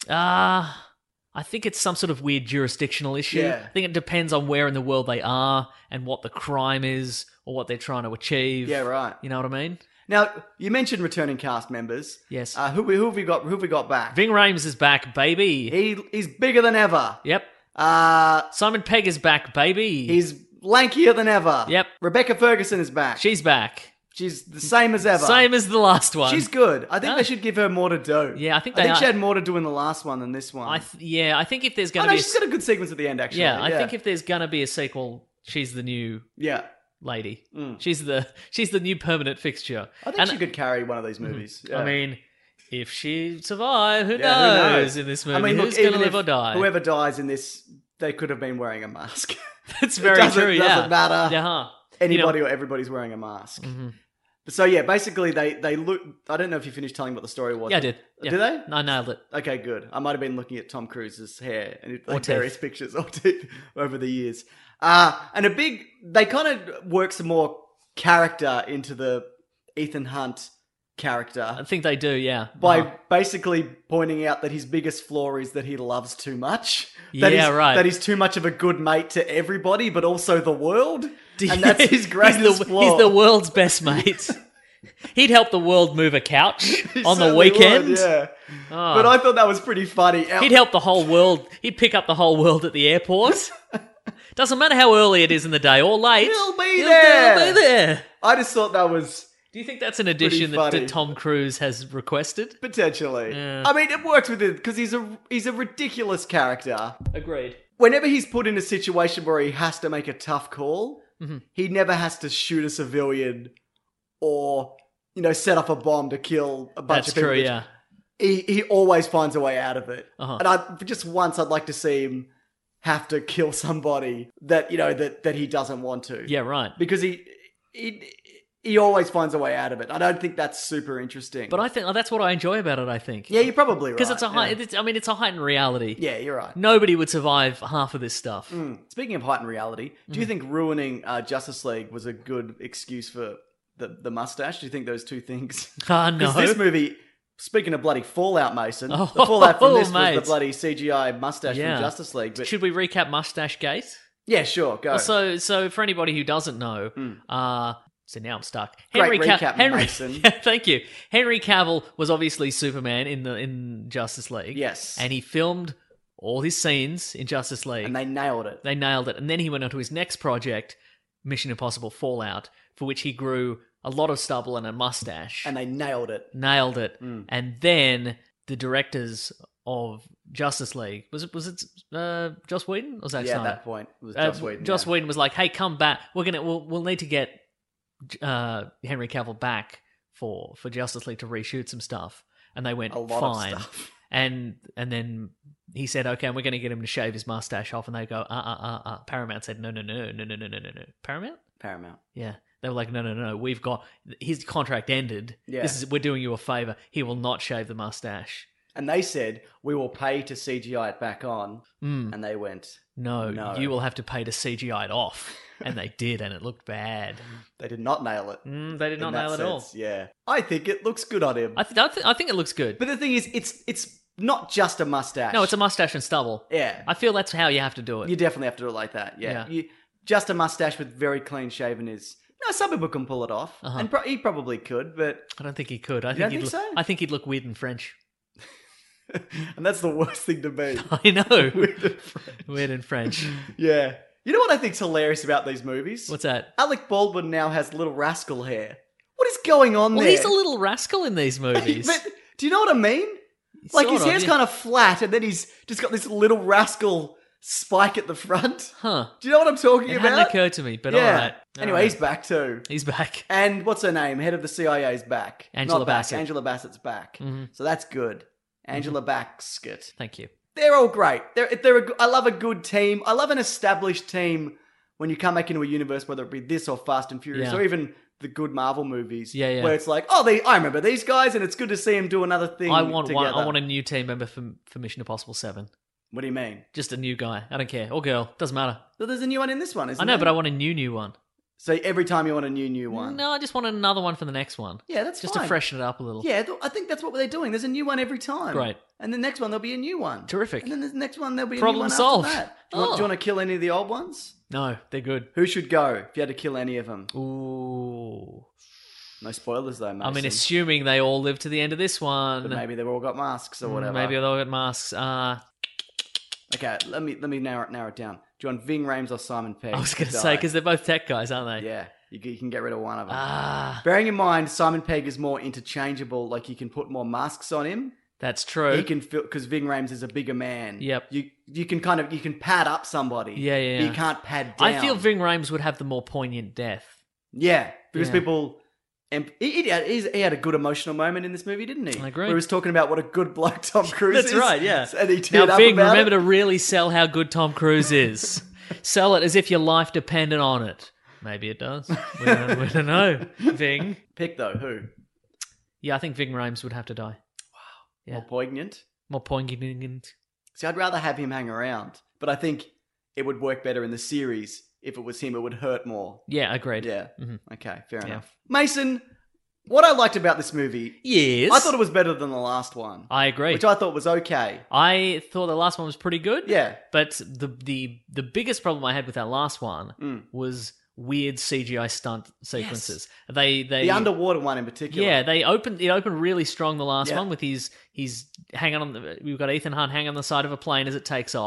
Uh, I think it's some sort of weird jurisdictional issue. Yeah. I think it depends on where in the world they are and what the crime is or what they're trying to achieve. Yeah, right. You know what I mean? Now, you mentioned returning cast members. Yes. Uh, who, who have we got? Who have we got back? Ving Rhames is back, baby. He he's bigger than ever. Yep. Uh, Simon Pegg is back, baby. he's lankier than ever. Yep. Rebecca Ferguson is back. She's back. She's the same as ever. Same as the last one. She's good. I think No. they should give her more to do. Yeah, I think I they think are- she had more to do in the last one than this one. I th- yeah, I think if there's oh, going no, to be a she's got a good sequence at the end, actually. yeah, I think if there's going to be a sequel, she's the new yeah, lady. Mm. She's the she's the new permanent fixture. I think And- she could carry one of these movies. Yeah. I mean, if she survived, who, Yeah, knows, who knows in this movie? I mean, look, Who's going to even live if or die? Whoever dies in this, they could have been wearing a mask. That's It very doesn't- true. Yeah, doesn't matter. Uh-huh. Anybody You know- or everybody's wearing a mask. Mhm. So yeah, basically they they look. I don't know if you finished telling what the story was. Yeah, I did. Yeah. Did they? I nailed it. Okay, good. I might have been looking at Tom Cruise's hair and Or like teeth. various pictures or teeth over the years. Uh, and a big, they kind of work some more character into the Ethan Hunt I character think they do. Yeah. by Uh-huh. basically pointing out that his biggest flaw is that he loves too much. That Yeah, he's, right. That he's too much of a good mate to everybody, but also the world. And that's his greatest he's the, flaw. He's the world's best mate. He'd help the world move a couch He on the certainly weekend. would, yeah. Oh. But I thought that was pretty funny. He'd help the whole world. He'd pick up the whole world at the airport. Doesn't matter how early it is in the day or late. He'll be He'll- there. He'll be there. I just thought that was Do you think that's an addition that, funny. that Tom Cruise has requested? potentially. Yeah. I mean, it works with it because he's a he's a ridiculous character. Agreed. Whenever he's put in a situation where he has to make a tough call, Mm-hmm. he never has to shoot a civilian or, you know, set up a bomb to kill a bunch That's of people. true, which yeah. He, he always finds a way out of it. Uh-huh. And I, for just once, I'd like to see him have to kill somebody that, you know, that, that he doesn't want to. Yeah, right. Because he, he, he always finds a way out of it. I don't think that's super interesting. But I think that's what I enjoy about it, I think. Yeah, you're probably right. Because it's a high, yeah. it's, I mean, it's a heightened reality. Yeah, you're right. Nobody would survive half of this stuff. Mm. Speaking of heightened reality, do you think ruining uh, Justice League was a good excuse for the, the mustache? Do you think those two things? Ah, no. Because this movie, speaking of bloody Fallout, Mason, Oh, the fallout from this mate. was the bloody C G I mustache Yeah. from Justice League. But Should we recap Mustache Gate? yeah, sure, go. So, so for anybody who doesn't know, uh, so now I'm stuck. Great Ca- recap, Henry, Mason. Yeah, thank you. Henry Cavill was obviously Superman in the in Justice League. Yes. and he filmed all his scenes in Justice League. and they nailed it. They nailed it, and then he went on to his next project, Mission Impossible: Fallout, for which he grew a lot of stubble and a mustache. And they nailed it. nailed it. And then the directors of Justice League was it was it uh, Joss Whedon or Zack Yeah, at Snyder? that point, it was Uh, Joss Whedon. Joss yeah. Whedon was like, "Hey, come back. We're gonna we'll, we'll need to get uh, Henry Cavill back for for Justice League to reshoot some stuff." And they went, A lot "Fine." of stuff. And and then he said, "Okay, and we're going to get him to shave his mustache off." And they go, "Uh, uh, uh, uh." Paramount said, "No, no, no, no, no, no, no, no, no." Paramount? Paramount. Yeah. They were like, no, no, no, we've got, his contract ended. Yeah. This is, we're doing you a favor. He will not shave the mustache. And they said, we will pay to C G I it back on. Mm. And they went, No, No. you will have to pay to C G I it off. And they did, and it looked bad. they did not nail it. Mm, they did not in that nail it at all. sense, Yeah. I think it looks good on him. I, th- I, th- I think it looks good. But the thing is, it's it's not just a mustache. No, it's a mustache and stubble. Yeah. I feel that's how you have to do it. You definitely have to do it like that. Yeah. Yeah. You, just a mustache with very clean shaven is. No, some people can pull it off, Uh-huh. and pro- he probably could, but I don't think he could. I You think don't he'd think look, so? I think he'd look weird in French. and that's the worst thing to be. I know. Weird in French. Weird in French. Yeah. You know what I think's hilarious about these movies? What's that? Alec Baldwin now has little rascal hair. What is going on Well, there? he's a little rascal in these movies. But do you know what I mean? Like Sort his of, hair's yeah. kind of flat, and then he's just got this little rascal spike at the front. Huh. Do you know what I'm talking It about? hadn't occurred to me, but yeah. all right. All Anyway, right. he's back too. He's back. And what's her name? Head of the C I A is back. Angela Not back. Bassett. Angela Bassett's back. Mhm. So that's good. Angela Bassett. Thank you. They're all great. They're they're. A, go- I love a good team. I love an established team. When you come back into a universe, whether it be this or Fast and Furious, Yeah. or even the good Marvel movies, Yeah, yeah. where it's like, oh, they, I remember these guys, and it's good to see them do another thing. I want one. together. I want a new team member for, for Mission Impossible Seven. What do you mean? Just a new guy. I don't care. Or girl. Doesn't matter. Well, there's a new one in this one, isn't I know, there? but I want a new new one. So every time you want a new new one. No, I just want another one for the next one. Yeah, that's just fine. to freshen it up a little. Yeah, th- I think that's what they're doing. There's a new one every time. Great. And the next one there'll be a new one. Terrific. And then the next one there'll be a Problem new one solved. after that. Do you, want, Oh. do you want to kill any of the old ones? No, they're good. Who should go if you had to kill any of them? Ooh. No spoilers though, Mason. I mean, assuming they all live to the end of this one. But maybe they've all got masks or whatever. Maybe they'll get masks. Uh, Okay, let me let me narrow it, narrow it down. Do you want Ving Rhames or Simon Pegg? I was going to die? say, because they're both tech guys, aren't they? Yeah, you, can- you can get rid of one of them. Ah, Bearing in mind, Simon Pegg is more interchangeable. Like you can put more masks on him. that's true. He can feel because Ving Rhames is a bigger man. Yep. You you can kind of you can pad up somebody. Yeah, yeah, But yeah. you can't pad down. I feel Ving Rhames would have the more poignant death. Yeah, because Yeah. people. And he, he, had, he's- he had a good emotional moment in this movie, didn't he? I agree. Where he was talking about what a good bloke Tom Cruise That's is. right, yeah. And he teared Now, up Ving, about remember it. to really sell how good Tom Cruise is. Sell it as if your life depended on it. Maybe it does. We don't, we don't know. Ving. Pick though, who? Yeah, I think Ving Rhames would have to die. Yeah. More poignant. More poignant. See, I'd rather have him hang around, but I think it would work better in the series. If it was him, it would hurt more. Yeah, agreed. Yeah. Mhm. Okay, fair Yeah. enough. Mason, what I liked about this movie, Yes. I thought it was better than the last one. I agree. Which I thought was okay. I thought the last one was pretty good. Yeah. But the the the biggest problem I had with that last one Mm. was weird C G I stunt sequences. They they The underwater one in particular. Yeah, they opened it opened really strong the last Yeah. one with his he's hanging on the we've got Ethan Hunt hanging on the side of a plane as it takes off,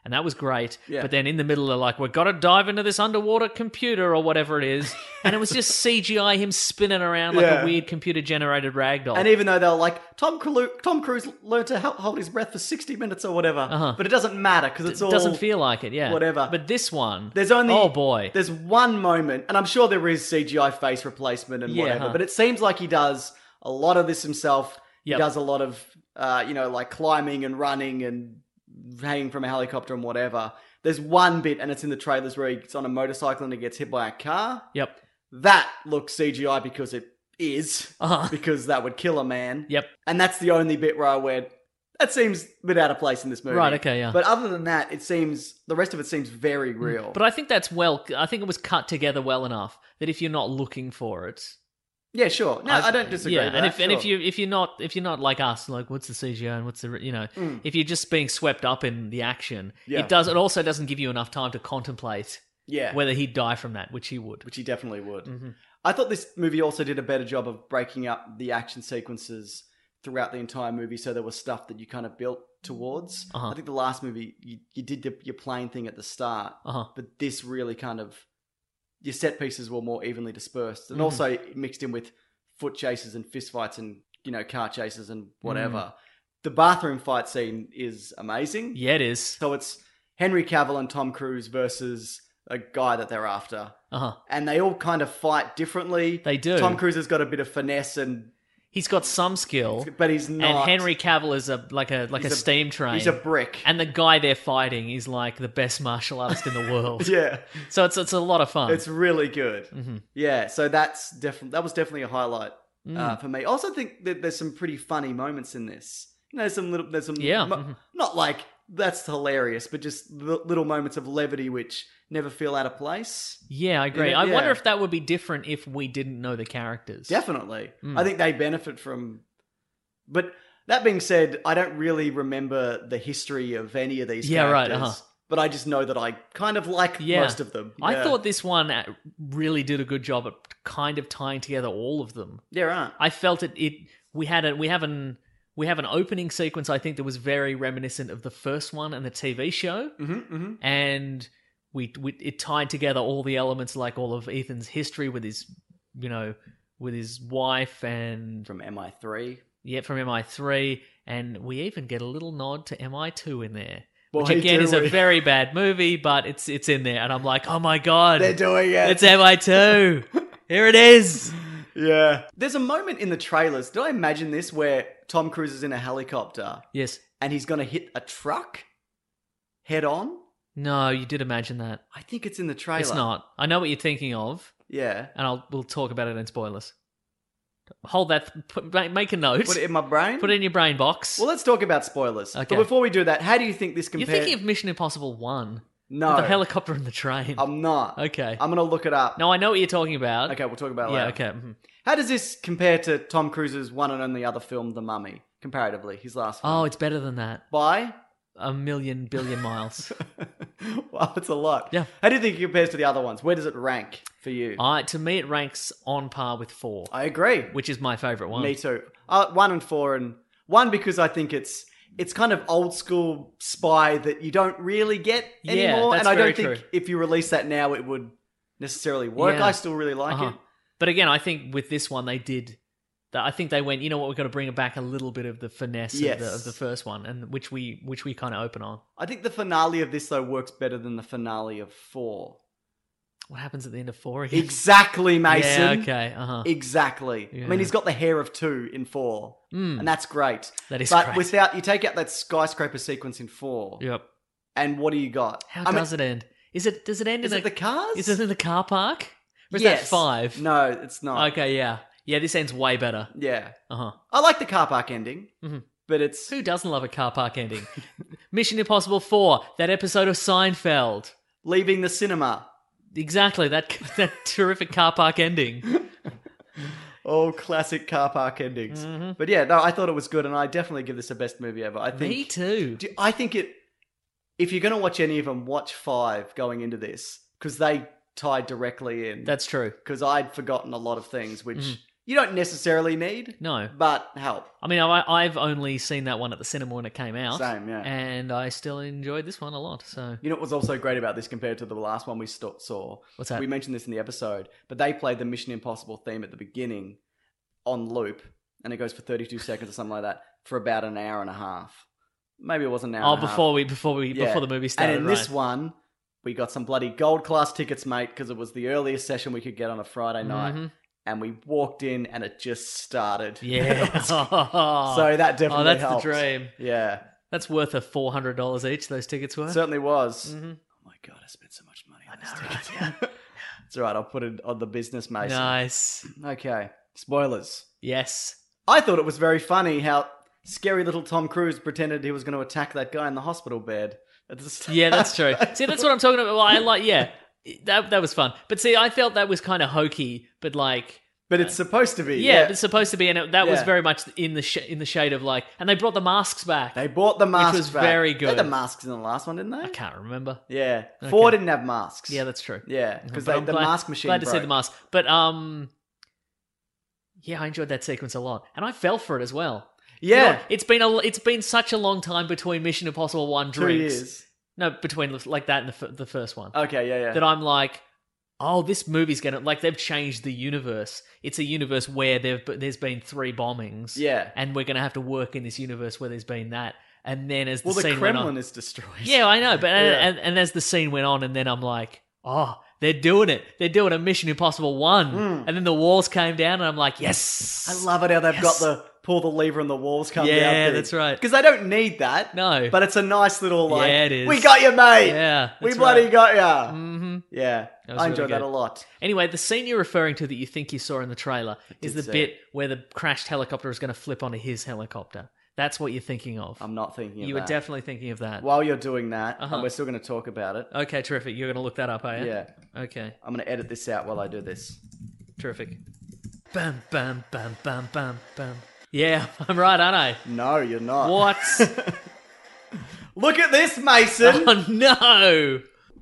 and that was great. Yeah. But then in the middle, they're like, we've got to dive into this underwater computer or whatever it is. And it was just C G I, him spinning around like Yeah. a weird computer-generated ragdoll. And even though they were like, Tom, Cru- Tom Cruise learned to hel- hold his breath for sixty minutes or whatever, Uh-huh. but it doesn't matter because it's it all... doesn't feel like it, yeah. whatever. But this one, There's only... oh boy. There's one moment, and I'm sure there is C G I face replacement and Yeah, whatever, huh. but it seems like he does a lot of this himself. Yep. He does a lot of, uh, you know, like climbing and running and hanging from a helicopter and whatever. There's one bit, and it's in the trailers, where he's on a motorcycle and he gets hit by a car. Yep. That looks C G I because it is, Uh-huh. because that would kill a man. Yep. And that's the only bit where I went, that seems a bit out of place in this movie. Right, okay, yeah. But other than that, it seems, the rest of it seems very real. But I think that's well, I think it was cut together well enough that if you're not looking for it, yeah, sure. No, I, don't disagree Yeah, with and that, if and if sure. you if you're not if you're not like us, like what's the C G I and what's the you know, Mm. if you're just being swept up in the action, Yeah. it does. It also doesn't give you enough time to contemplate Yeah. whether he'd die from that, which he would. Which he definitely would. Mm-hmm. I thought this movie also did a better job of breaking up the action sequences throughout the entire movie, so there was stuff that you kind of built towards. Uh-huh. I think the last movie, you, you did the, your plane thing at the start, Uh-huh. but this really kind of, your set pieces were more evenly dispersed, and Mhm. also mixed in with foot chases and fist fights and, you know, car chases and whatever. Mm. The bathroom fight scene is amazing. Yeah, it is. So it's Henry Cavill and Tom Cruise versus a guy that they're after. Uh huh. And they all kind of fight differently. They do. Tom Cruise has got a bit of finesse, and He's got some skill, but he's and not. Henry Cavill is a like a like a, He's a- steam train. he's a brick. and the guy they're fighting is like the best martial artist in the world. Yeah, So it's it's a lot of fun. it's really good. Mhm. Yeah, so that's definitely that was definitely a highlight uh, Mm. for me. I also think that there's some pretty funny moments in this. You know, there's some little, there's some Yeah. mo- Mhm. not like that's hilarious, but just li- little moments of levity which never feel out of place. Yeah, I agree. Yeah, I wonder yeah. if that would be different if we didn't know the characters. Definitely. Mm. I think they benefit from. But that being said, I don't really remember the history of any of these Yeah, right, characters. uh-huh. But I just know that I kind of like Yeah. most of them. I Yeah. thought this one uh, really did a good job at kind of tying together all of them. Yeah, right. I felt it. It we had a we have an we have an opening sequence. I think that was very reminiscent of the first one and the T V show, Mm-hmm, mm-hmm. and we, we it tied together all the elements, like all of Ethan's history with his, you know, with his wife and From M I three. yeah, from M I three, and we even get a little nod to M I two in there. Boy, Which again do is a we. very bad movie, but it's it's in there, and I'm like, oh my god, They're doing it. it's M I two. Here it is. Yeah. There's a moment in the trailers. Did I imagine this where Tom Cruise is in a helicopter Yes. and he's going to hit a truck head on? No, you did imagine that. I think it's in the trailer. It's not. I know what you're thinking of, Yeah. and I'll we'll talk about it in spoilers. Hold that. Put, ma- make a note. Put it in my brain. Put it in your brain box. Well, let's talk about spoilers. Okay. But before we do that, how do you think this You're compares? thinking of Mission Impossible One. No. The helicopter and the train. I'm not. Okay. I'm going to look it up. No, I know what you're talking about. Okay, we'll talk about it Yeah. later. Okay. mhm. How does this compare to Tom Cruise's one and only other film, The Mummy, comparatively? His last film. Oh, it's better than that. By? A million billion miles. Wow, it's a lot. Yeah. How do you think it compares to the other ones? Where does it rank for you? I to me, it ranks on par with four, I agree. which is my favorite one. Me too. Uh, one and four, and one because I think it's it's kind of old school spy that you don't really get Yeah, anymore, that's and I very don't think true. if you release that now, it would necessarily work. Yeah. I still really like Uh-huh. it. But again, I think with this one, they did. That I think they went. You know what? We've got to bring it back a little bit of the finesse of, the, Yes. of the first one, and which we which we kind of open on. I think the finale of this though works better than the finale of four. What happens at the end of four again? Exactly, Mason. Yeah. Okay. Uh huh. Exactly. I Yeah. mean, he's got the hair of two in four, Mm. and that's great. That is but great. without you take out that skyscraper sequence in four, Yep. and what do you got? How I mean, does it end? Is it does it end Is in it a, the cars? Is it in the car park? Or is Yes. that five? No, it's not. Okay. Yeah. Yeah. This ends way better. Yeah, Uh huh. I like the car park ending, Mhm. but it's Who doesn't love a car park ending? Mission Impossible Four. That episode of Seinfeld. leaving the cinema. Exactly. That that terrific car park ending. Oh, classic car park endings. Mm-hmm. But yeah, no, I thought it was good, and I definitely give this a best movie ever. I think. Me too. Do- I think it. If you're going to watch any of them, watch five going into this because they tie directly in. That's true. Because I'd forgotten a lot of things, which Mm-hmm. you don't necessarily need. No. But help. I mean, I, I've only seen that one at the cinema when it came out. Same, yeah. And I still enjoyed this one a lot. So You know what was also great about this compared to the last one we st- saw? What's that? We mentioned this in the episode, but they played the Mission Impossible theme at the beginning on loop, and it goes for thirty-two seconds or something like that, for about an hour and a half. Maybe it was an hour Oh, and a half. before we before we Yeah. before the movie started. And in right. this one, we got some bloody gold class tickets, mate, because it was the earliest session we could get on a Friday night. Mm-hmm. And we walked in and it just started. Yeah. so that definitely Oh, that's helped. the dream. Yeah. That's worth a four hundred dollars each. Those tickets were. It certainly was. Mm-hmm. Oh my God, I spent so much money on this ticket. Yeah. It's all right. I'll put it on the business, Mason. Nice. Okay. Spoilers. Yes. I thought it was very funny how scary little Tom Cruise pretended he was going to attack that guy in the hospital bed. At the start. Yeah, that's true. See, that's what I'm talking about. Well, I like, yeah, that that was fun. But see, I felt that was kind of hokey, but like, But it's supposed to be. yeah, Yeah. it's supposed to be, and it, that was Yeah. very much in the sh- in the shade of like, and they brought the masks back. They bought the masks was back. very They had good. the masks in the last one, didn't they? I can't remember. Yeah. Okay. Four didn't have masks. Yeah, that's true. Yeah, because But I'm the glad- mask machine Glad to see broke. the mask, but um, yeah, I enjoyed that sequence a lot, and I fell for it as well. Yeah. You know, it's been a it's been such a long time between Mission Impossible One Two drinks. years. No, between like that and the f- the first one. Okay, yeah, yeah. That I'm like, oh, this movie's gonna like they've changed the universe. It's a universe where there've there's been three bombings. Yeah. and we're gonna have to work in this universe where there's been that. And then as the well, the scene went Kremlin on, is destroyed. yeah, I know, but Yeah. and, and as the scene went on, and then I'm like, oh, they're doing it. They're doing a Mission Impossible One, and then the walls came down, and I'm like, yes, Hmm. I love it how they've Yes. got the pull the lever and the walls come down. Yeah, that's right. Because they don't need that. No. But it's a nice little like, Yeah, it is. we got you, mate. Yeah, we that's bloody right. got ya. Mm-hmm. Yeah, That was I really enjoyed that good. a lot. Anyway, the scene you're referring to that you think you saw in the trailer is the see bit it. where the crashed helicopter is going to flip onto his helicopter. That's what you're thinking of. I'm not thinking of you that. were definitely thinking of that. While you're doing that, Uh-huh. and we're still going to talk about it. Okay, terrific. You're going to look that up, are you? Yeah. Okay, I'm going to edit this out while I do this. terrific. Bam, bam, bam, bam, bam, bam. Yeah, I'm right, aren't I? No, you're not. What? Look at this, Mason. Oh, no.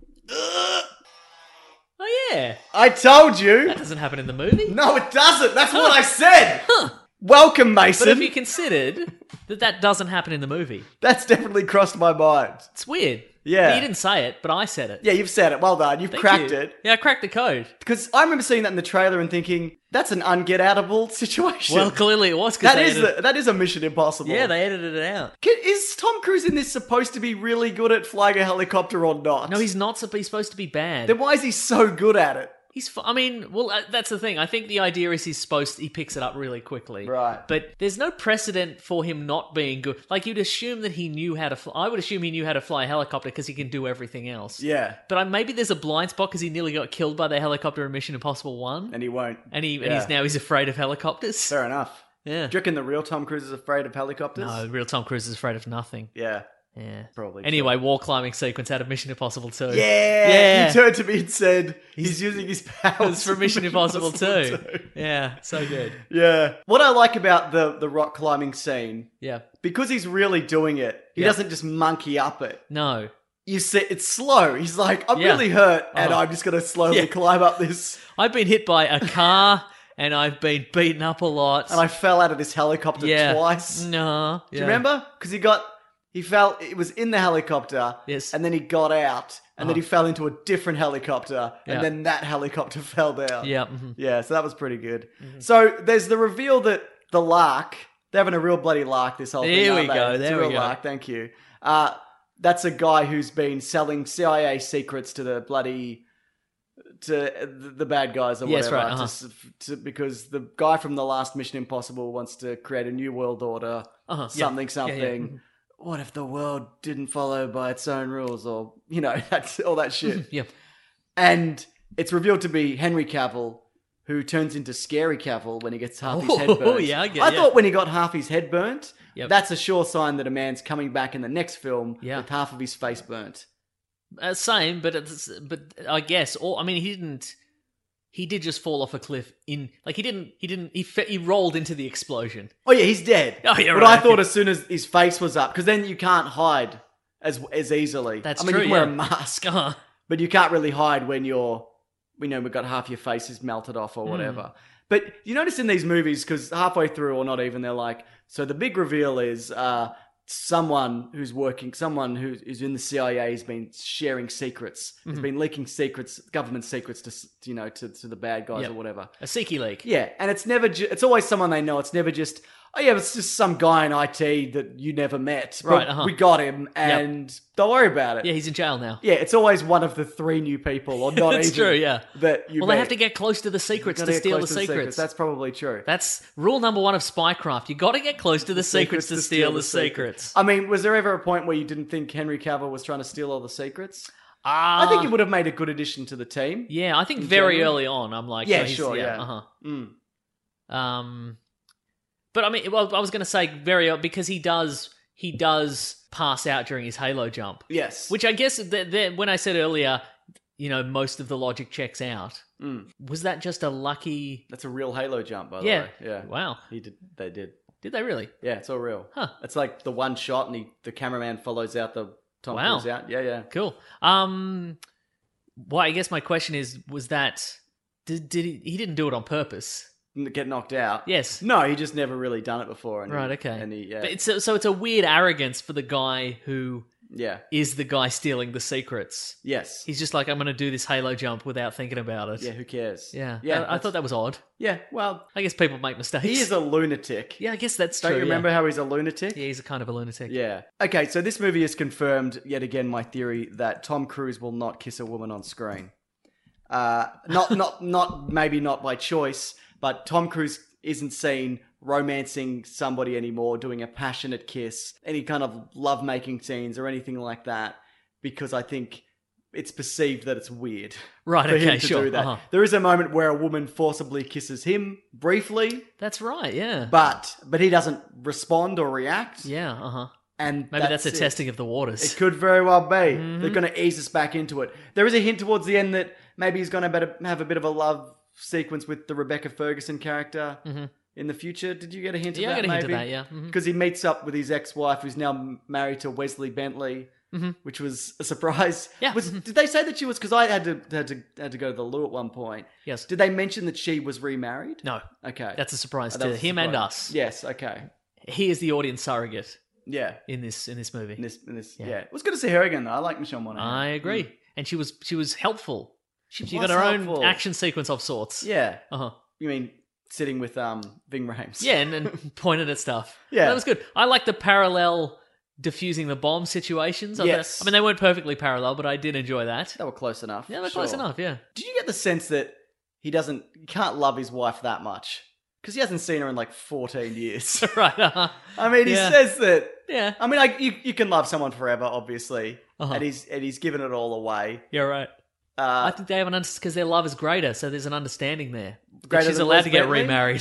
Oh, yeah. I told you. That doesn't happen in the movie. No, it doesn't. That's what I said. Welcome, Mason. But if you considered that that doesn't happen in the movie, That's definitely crossed my mind. it's weird. Yeah. But you didn't say it, but I said it. Yeah, you've said it. Well done. You've Thank cracked you. it. Yeah, I cracked the code. Because I remember seeing that in the trailer and thinking, that's an unget-outable situation. Well, clearly it was. 'cause that they is edited- the, that is a Mission Impossible. Yeah, they edited it out. Can- Is Tom Cruise in this supposed to be really good at flying a helicopter or not? No, he's not. supp- He's supposed to be bad. Then why is he so good at it? He's. fu- I mean, well, uh, that's the thing. I think the idea is he's supposed. He picks it up really quickly. Right. But there's no precedent for him not being good. Like you'd assume that he knew how to. Fly. I would assume he knew how to fly a helicopter because he can do everything else. Yeah. But I, maybe there's a blind spot because he nearly got killed by the helicopter in Mission Impossible One, And he won't. and he and Yeah. he's now he's afraid of helicopters. Fair enough. Yeah. Do you reckon the real Tom Cruise is afraid of helicopters? No, real Tom Cruise is afraid of nothing. Yeah. Yeah. Probably Anyway, wall climbing sequence out of Mission Impossible two. Yeah. Yeah. He turned to me and said he's, using his powers It's from Mission Impossible two. two. Yeah, so good. Yeah. What I like about the, the rock climbing scene, Yeah. because he's really doing it, he Yeah. doesn't just monkey up it. No. You see, it's slow. He's like, I'm Yeah. really hurt, and Oh. I'm just going to slowly Yeah. climb up this. I've been hit by a car and I've been beaten up a lot. And I fell out of this helicopter yeah. twice. No. Do you remember? Because he got, he fell, it was in the helicopter. Yes. And then he got out, and then Uh-huh. he fell into a different helicopter, and Yeah. then that helicopter fell down. Yeah. mhm. Yeah, so that was pretty good. So there's the reveal that the lark, they're having a real bloody lark this whole thing. There aren't we they? go, It's there a we real go. lark, thank you. Uh, that's a guy who's been selling C I A secrets to the bloody to the the bad guys or Yes, whatever. right, to uh-huh. s- to, because the guy from the last Mission Impossible wants to create a new world order, Uh-huh, yeah. something, Yeah, yeah. something. What if the world didn't follow by its own rules, or you know, that's all that shit. Yep. And it's revealed to be Henry Cavill, who turns into Scary Cavill when he gets half his Oh, head burnt. yeah, I get- I yeah. thought when he got half his head burnt, Yep. that's a sure sign that a man's coming back in the next film Yeah. with half of his face burnt. Uh, same, but it's, but I guess, or I mean, he didn't. He did just fall off a cliff in, like he didn't. He didn't. He fe- he rolled into the explosion. Oh yeah, he's dead. Oh, yeah, But right, I thought okay. as soon as his face was up, because then you can't hide as as easily. That's I mean, true, you can wear a yeah. mask, Uh-huh. but you can't really hide when you're, you know, we've got half your face is melted off or whatever. But you notice in these movies, because halfway through or not even, they're like, so the big reveal is uh, someone who's working, someone who is in the C I A has been sharing secrets, Mm-hmm. has been leaking secrets, government secrets to, you know, to, to the bad guys Yep. or whatever. A Siki leak. Yeah, and it's never, ju- it's always someone they know. It's never just, oh yeah, it's just some guy in I T that you never met. But Right, uh-huh. we got him, and don't worry about it. Yeah, he's in jail now. Yeah, it's always one of the three new people, or not That's even. true, yeah. That you Well, met. they have to get close to the secrets Gotta to get steal the close to secrets. That's probably true. That's rule number one of spycraft. You got to get close to the, secrets, to steal the secrets. I mean, was there ever a point where you didn't think Henry Cavill was trying to steal all the secrets? Ah, I think it would have made a good addition to the team. Yeah, I think very general. early on, I'm like, Yeah, oh, he's- sure, yeah. uh-huh. Mm. Um, but I mean, well, I was going to say very early, because he does he does pass out during his Halo jump, Yes. which I guess that that- when I said earlier, you know, most of the logic checks out. Mm. Was that just a lucky? That's a real Halo jump, by the Yeah. way. Yeah. Wow. He did. They did. Did they really? Yeah, it's all real. Huh. It's like the one shot, and he, the cameraman follows out the Tom Wow. Cruise out. Yeah, yeah. Cool. Um, well, I guess my question is, was that did did he? He didn't do it on purpose. N- Get knocked out. Yes. No, he just never really done it before. And Right. he- Okay. And he, yeah, But it's so it's a weird arrogance for the guy who yeah, is the guy stealing the secrets. yes, He's just like, I'm going to do this Halo jump without thinking about it. yeah. Who cares? Yeah. yeah. I, I that's- thought that was odd. Yeah. Well, I guess people make mistakes. he is a lunatic. Yeah, I guess that's Don't true. you remember Yeah. how he's a lunatic? Yeah, he's a kind of a lunatic. Yeah. Okay, so this movie has confirmed yet again my theory that Tom Cruise will not kiss a woman on screen. Uh, not, not, not maybe not by choice, but Tom Cruise isn't seen romancing somebody anymore, doing a passionate kiss, any kind of love-making scenes or anything like that, because I think it's perceived that it's weird. Right, for okay, him to sure, do that. uh-huh. There is a moment where a woman forcibly kisses him briefly, That's right, yeah. but but he doesn't respond or react. yeah, uh-huh. And Maybe that's, a it. testing of the waters. It could very well be. Mm-hmm. They're going to ease us back into it. There is a hint towards the end that maybe he's going to better have a bit of a love sequence with the Rebecca Ferguson character in the future. Did you get a hint Yeah, I of that? got a hint of maybe? that, yeah. Mhm. Because he meets up with his ex-wife, who's now m- married to Wesley Bentley, which was a surprise. Mm-hmm. Yeah. Was, did they say that she was? Because I had to had to had to go to the loo at one point. Yes. Did they mention that she was remarried? No, Okay. that's a surprise Oh, that to was a him and surprise. us. Yes. Okay. He is the audience surrogate Yeah. in this in this movie. In this, in this, yeah. Yeah. It was good to see her again, though. I like Michelle Monaghan. I agree. And she was she was helpful. She, she got was her helpful. own action sequence of sorts. Yeah. Uh-huh. You mean sitting with um Ving Rhames? Yeah, and, and pointed at stuff. Yeah. That was good. I like the parallel diffusing the bomb situations. I Yes. thought- I mean, they weren't perfectly parallel, but I did enjoy that. They were close enough. Yeah, they're close Sure. enough, yeah. Do you get the sense that he doesn't, he can't love his wife that much? Because he hasn't seen her in like fourteen years. right, uh-huh. I mean, he Yeah. says that. Yeah. I mean, like you, you can love someone forever, obviously, Uh-huh. and he's and he's given it all away. Yeah, right. Uh, I think they have an because their love is greater, so there's an understanding there. That Greater she's than allowed Wes to get Bentley? remarried.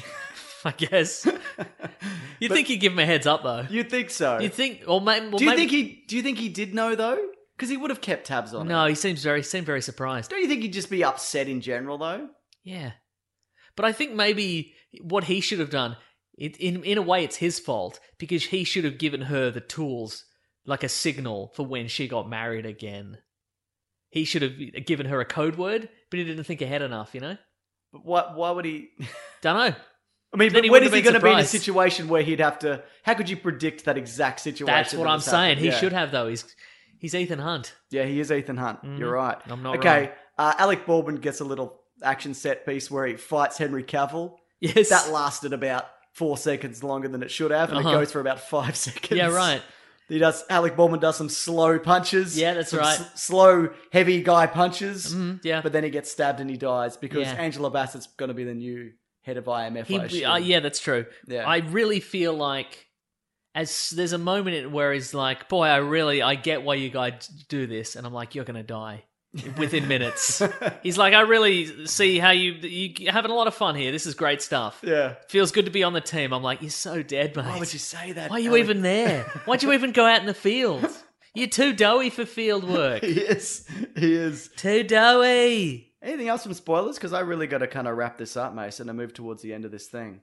I guess. You'd think he'd give him a heads up, though. you think so? You'd think, or maybe. Well, do you maybe, think he? Do you think he did know though? Because he would have kept tabs on No, it. he seems very seemed very surprised. Don't you think he'd just be upset in general though? Yeah, but I think maybe what he should have done, it, in in a way, it's his fault because he should have given her the tools, like a signal for when she got married again. He should have given her a code word, but he didn't think ahead enough. You know, But why? Why would he? don't know. I mean, Then but he when wouldn't is he have going been to be in a surprised. situation where he'd have to? How could you predict that exact situation? That's what that I'm was saying. happening? He Yeah. should have though. He's he's Ethan Hunt. Yeah, he is Ethan Hunt. You're right. I'm not okay. wrong. Uh, Alec Baldwin gets a little action set piece where he fights Henry Cavill. Yes, That lasted about four seconds longer than it should have, and Uh-huh. it goes for about five seconds. Yeah, right. He does. Alec Baldwin does some slow punches. Yeah, that's some right. s- slow, heavy guy punches. Mhm, yeah. But then he gets stabbed and he dies because Yeah. Angela Bassett's going to be the new head of I M F. I He, assume. uh, yeah, that's true. Yeah. I really feel like as there's a moment in where he's like, "Boy, I really, I get why you guys do this," and I'm like, "You're gonna die within minutes." He's like, "I really see how you you having a lot of fun here. This is great stuff. Yeah. Feels good to be on the team." I'm like, "You're so dead, mate. Why would you say that? Why are you Alec? even there? Why'd you even go out in the field? You're too doughy for field work. He is. He is. Too doughy." Anything else from spoilers? Because I really got to kind of wrap this up, Mason, and move towards the end of this thing.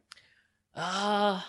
Ah,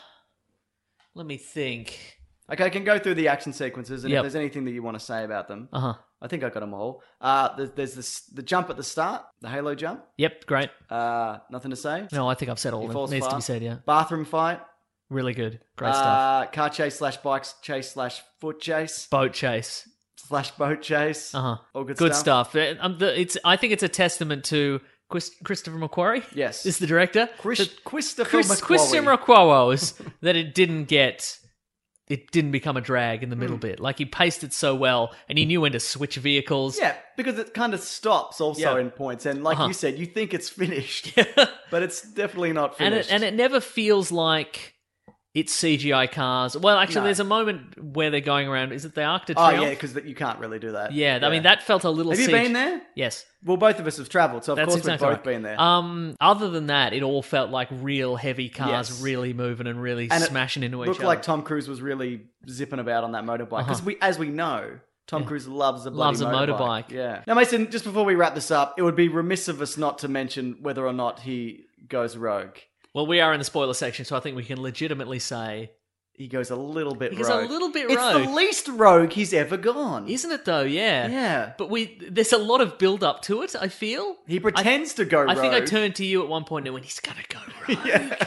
let me think. Okay, I can go through the action sequences, and Yep. if there's anything that you want to say about them, Uh huh. I think I got them all. Uh, there's, there's this, the jump at the start, the Halo jump. Yep, great. Uh, nothing to say. No, I think I've said all He of it. falls Needs to be fast. said, yeah. Bathroom fight. Really good. Great stuff. Uh, car chase slash bike chase slash foot chase Boat chase. slash boat chase. Uh-huh. All good, Good stuff. stuff. Uh, um, the, it's, I think it's a testament to Chris, Christopher McQuarrie. Yes. Is the director. Chris, That- Christopher Chris, McQuarrie. Christian McQuarrie's that it didn't get, it didn't become a drag in the Hmm. middle bit. Like he paced it so well, and he knew when to switch vehicles. Yeah, because it kind of stops also Yeah. in points, and like Uh-huh. you said, you think it's finished, but it's definitely not and finished. it and it never feels like it's C G I cars. Well, actually, No. there's a moment where they're going around. Is it the Arc de oh Triomphe? yeah, because you can't really do that. yeah. I mean, that felt a little. Have you C G- been there? Yes. Well, both of us have travelled, so of That's course exactly we've both right. been there. Um, other than that, it all felt like real heavy cars, Yes. really moving and really and it smashing into each looked other. like Tom Cruise was really zipping about on that motorbike because Uh-huh. we, as we know, Tom Yeah. Cruise loves a Loves bloody a motorbike. motorbike. Yeah. Now, Mason, just before we wrap this up, it would be remiss of us not to mention whether or not he goes rogue. Well, we are in the spoiler section, so I think we can legitimately say, He goes a little bit He goes rogue. a little bit It's rogue. the least rogue he's ever gone. isn't it though? Yeah. Yeah. But we, there's a lot of build up to it. I feel He pretends to go I rogue. think I turned to you at one point and went, "He's gonna go rogue." Yeah.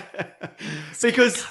because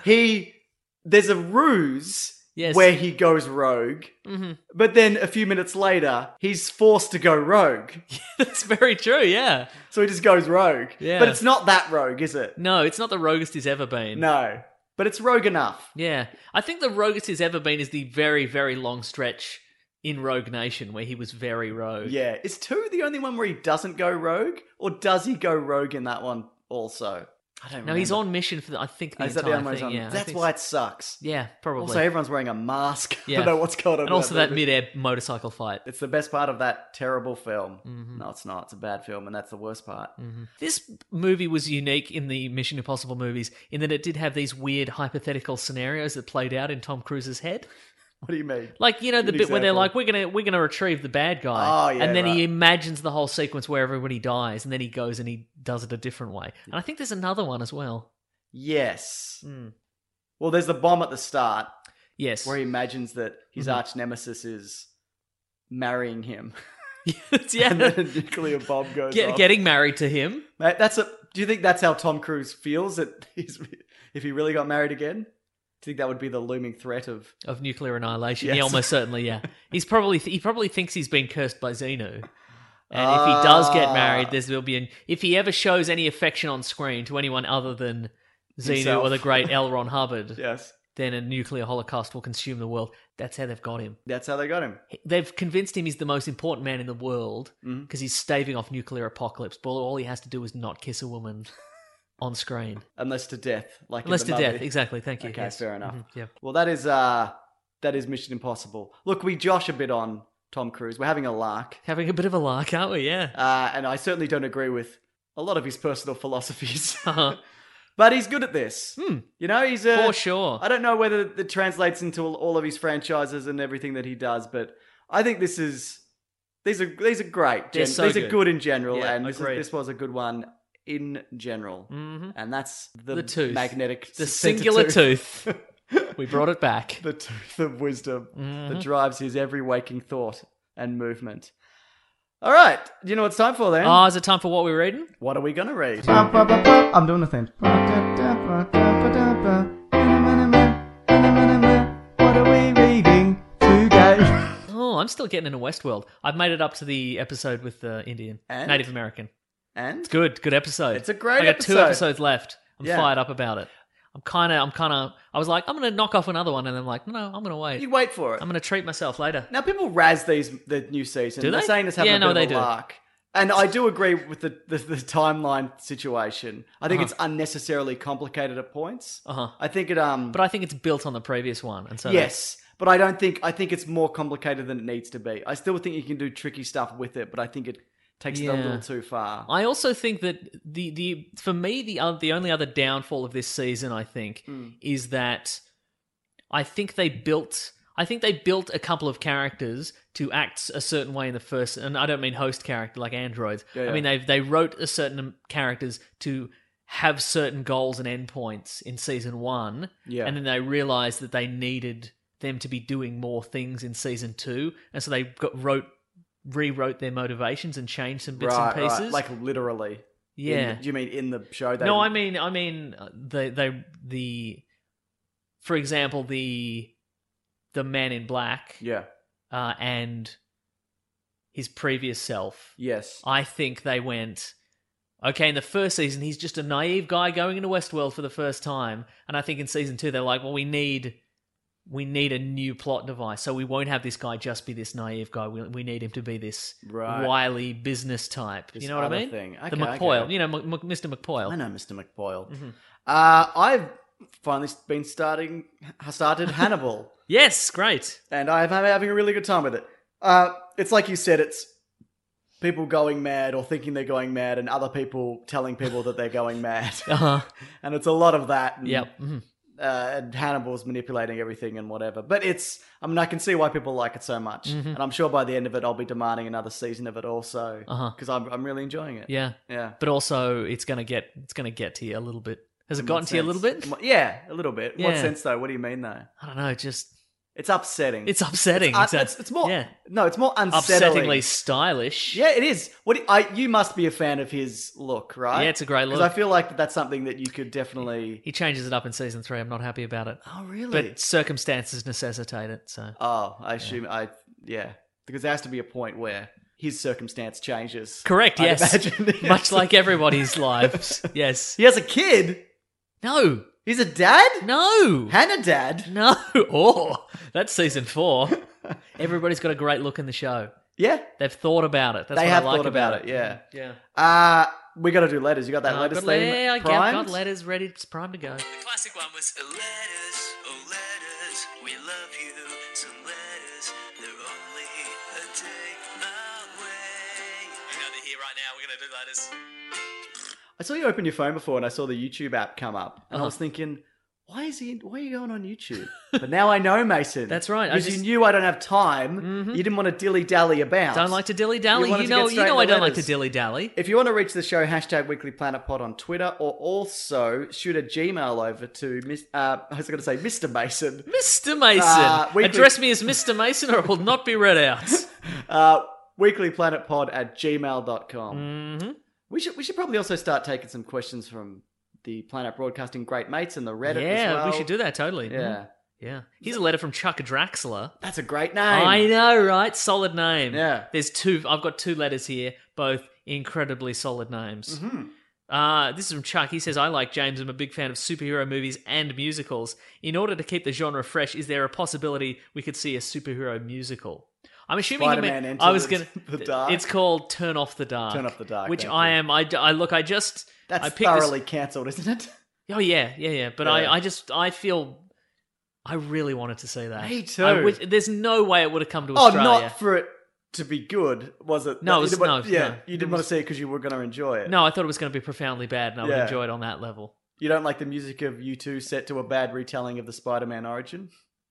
he there's a ruse Yes. where he goes rogue, Mhm. but then a few minutes later he's forced to go rogue, That's very true. Yeah. so he just goes rogue. Yeah. But it's not that rogue, is it? No, it's not the roguest he's ever been. No, but it's rogue enough. Yeah. I think the roguest he's ever been is the very, very long stretch in Rogue Nation where he was very rogue. Yeah, is two the only one where he doesn't go rogue, or does he go rogue in that one also? I don't know. No, he's on mission for, the, I think, the Is that entire the only one he's thing. on? Yeah, I That's think why so. it sucks. Yeah, probably. Also, everyone's wearing a mask. I Yeah. don't know what's going on. and also with that movie. mid-air motorcycle fight. It's the best part of that terrible film. Mm-hmm. No, it's not. It's a bad film, and that's the worst part. This movie was unique in the Mission Impossible movies in that it did have these weird hypothetical scenarios that played out in Tom Cruise's head. What do you mean? Like, you know, the Good bit where they're example. like, we're gonna we're gonna retrieve the bad guy. Oh, yeah, and then he right. imagines the whole sequence where everybody dies, and then he goes and he does it a different way. And I think there's another one as well. Yes. Mm. Well, there's the bomb at the start Yes. where he imagines that his Mhm. arch nemesis is marrying him, yeah. and then a nuclear bomb goes Get, off. getting married to him. Mate, that's a. Do you think that's how Tom Cruise feels that he's, if he really got married again? Do you think that would be the looming threat of? Of nuclear annihilation. Yes. Yeah, almost certainly, yeah. He's probably he probably thinks he's been cursed by Xenu. And if he does get Ah. married, there's will be an if he ever shows any affection on screen to anyone other than Xenu Himself. or the great L. Ron Hubbard, Yes, then a nuclear holocaust will consume the world. That's how they've got him. that's how they got him. They've convinced him he's the most important man in the world because Mm-hmm. he's staving off nuclear apocalypse. But all he has to do is not kiss a woman on screen. Unless to death, like in Unless the to movie. death, exactly. Thank you. Okay, yes. fair enough. Mhm, yeah. Well, that is uh, that is Mission Impossible. Look, we josh a bit on Tom Cruise. We're having a lark, Having a bit of a lark, aren't we? Yeah. uh, and I certainly don't agree with a lot of his personal philosophies. Uh-huh. But he's good at this. Hmm. You know, he's uh, For sure. I don't know whether it translates into all- all of his franchises and everything that he does, but I think this is these are these are great. They're Gen- so these are good. good in general, Yeah, and this, is, agreed. this was a good one in general. Mhm. And that's the, The tooth. magnetic, The center singular tooth. We brought it back. the tooth of wisdom Mm-hmm. that drives his every waking thought and movement. All right, do you know what it's time for then? Oh, is it time for what we're reading? What are we gonna read? I'm doing the thing. What are we reading today? Oh, I'm still getting into Westworld. I've made it up to the episode with the Indian, And? Native American. And Good, good episode. It's a great I got two episode. episodes left. I'm Yeah. fired up about it. I'm kind of, I'm kind of, I was like, I'm going to knock off another one, and I'm like, no, no, I'm going to wait. you wait for it. I'm going to treat myself later. Now people razz these the new season. Do They're they? saying it's having Yeah, a no, bit they of a do. lark. And I do agree with the, the, the timeline situation. I think Uh-huh. it's unnecessarily complicated at points. Uh-huh. I think it um But I think it's built on the previous one, and so yes, but I don't think I think it's more complicated than it needs to be. I still think you can do tricky stuff with it, but I think it takes it a Yeah. little too far. I also think that the the for me the uh, the only other downfall of this season, I think, Hmm. is that I think they built I think they built a couple of characters to act a certain way in the first, and I don't mean host character like androids. Yeah, I yeah. mean they they wrote a certain characters to have certain goals and endpoints in season one, Yeah. and then they realized that they needed them to be doing more things in season two, and so they got wrote rewrote their motivations and changed some bits right, and pieces. right. Like literally. Yeah. In the- do you mean in the show? They No, I mean, I mean, they, they, the, for example, the, the Man in Black, Yeah. uh, and his previous self. Yes. I think they went, okay, in the first season, he's just a naive guy going into Westworld for the first time, and I think in season two, they're like, well, we need, we need a new plot device, so we won't have this guy just be this naive guy. We, we need him to be this Right. wily business type. This you know what I other mean? thing. the Okay, McPoyle, okay. you know, M- M- Mister McPoyle. I know Mister McBoyle. Mm-hmm. Uh, I've finally been starting, started Hannibal, Yes, great. and I'm having a really good time with it. Uh, it's like you said, it's people going mad or thinking they're going mad, and other people telling people that they're going mad. Uh-huh. And it's a lot of that. And, Yep. Mhm. Uh, and Hannibal's manipulating everything and whatever. But it's, I mean, I can see why people like it so much. Mm-hmm. And I'm sure by the end of it, I'll be demanding another season of it also. Uh-huh. Because I'm, I'm really enjoying it. Yeah. Yeah. But also, it's gonna get it's gonna get to you a little bit. Has it In gotten what to you a little sense? bit? In what- Yeah, a little bit. In what Yeah. sense, though? What do you mean, though? I don't know. Just It's upsetting. it's upsetting. It's, uh, It's a- it's, it's more. yeah. No, it's more unsettling. upsettingly stylish. Yeah, it is. What do you, I? You must be a fan of his look, right? Yeah, it's a great Because look. I feel like that's something that you could definitely. He changes it up in season three. I'm not happy about it. Oh, really? But circumstances necessitate it. So Oh, I assume I. Yeah, because there has to be a point where his circumstance changes. correct. I'd Yes. imagine. Much like everybodybody's lives. Yes. He has a kid. No. He's a dad. No. Hannah dad. No. Oh, that's season four. Everybody's got a great look in the show. Yeah, They've thought about it. That's they what have I like thought about, it. it. Yeah. Yeah. Uh we got to do letters. You got that No, letters I've got, theme yeah, I got, primed? got letters ready. It's primed to go. The classic one was letters, oh letters, we love you. Some letters, they're only a day away. You know they're here right now. We're gonna do letters. I saw you open your phone before, and I saw the YouTube app come up, and I Uh-huh. was thinking, why is he? Why are you going on YouTube? But now I know, Mason. That's right, I Because just- you knew I don't have time. You didn't want to dilly dally about. Don't like to dilly dally. wanted You to know, get you straight know, to I don't like letters. to dilly dally. If you want to reach the show, hashtag Weekly Planet Pod on Twitter, or also shoot a Gmail over to Miss. Uh, I was going to say Mister Mason. Mister Mason, Uh, weekly- address me as Mister Mason, or it will not be read out. Uh, weeklyplanetpod at gmail dot com. Mm-hmm. We should we should probably also start taking some questions from the Planet Broadcasting great mates and the Reddit as Yeah, well. we should do that totally. Yeah. Mhm. Yeah. Here's a letter from Chuck Draxler. That's a great name. I know, right? Solid name. Yeah. There's two. I've got two letters here, both incredibly solid names. Mm-hmm. Uh, this is from Chuck. He says, I like James. I'm a big fan of superhero movies and musicals. In order to keep the genre fresh, is there a possibility we could see a superhero musical? I'm assuming he Spider-Man meant, Enter I was the- gonna. the Dark? It's called Turn Off the Dark. Turn Off the Dark, Which thank I you. am. I, I look. I just. That's I picked this- thoroughly cancelled, isn't it? Oh yeah, yeah, yeah. But Yeah. I, I just, I feel, I really wanted to see that. Me too. I wish- there's no way it would have come to Oh, Australia. not for it to be good, was it? No, You it was- didn't want- no, Yeah, no. you It didn't was- want to see it because you were going to enjoy it. No, I thought it was going to be profoundly bad, and I would Yeah. enjoy it on that level. You don't like the music of U two set to a bad retelling of the Spider-Man origin?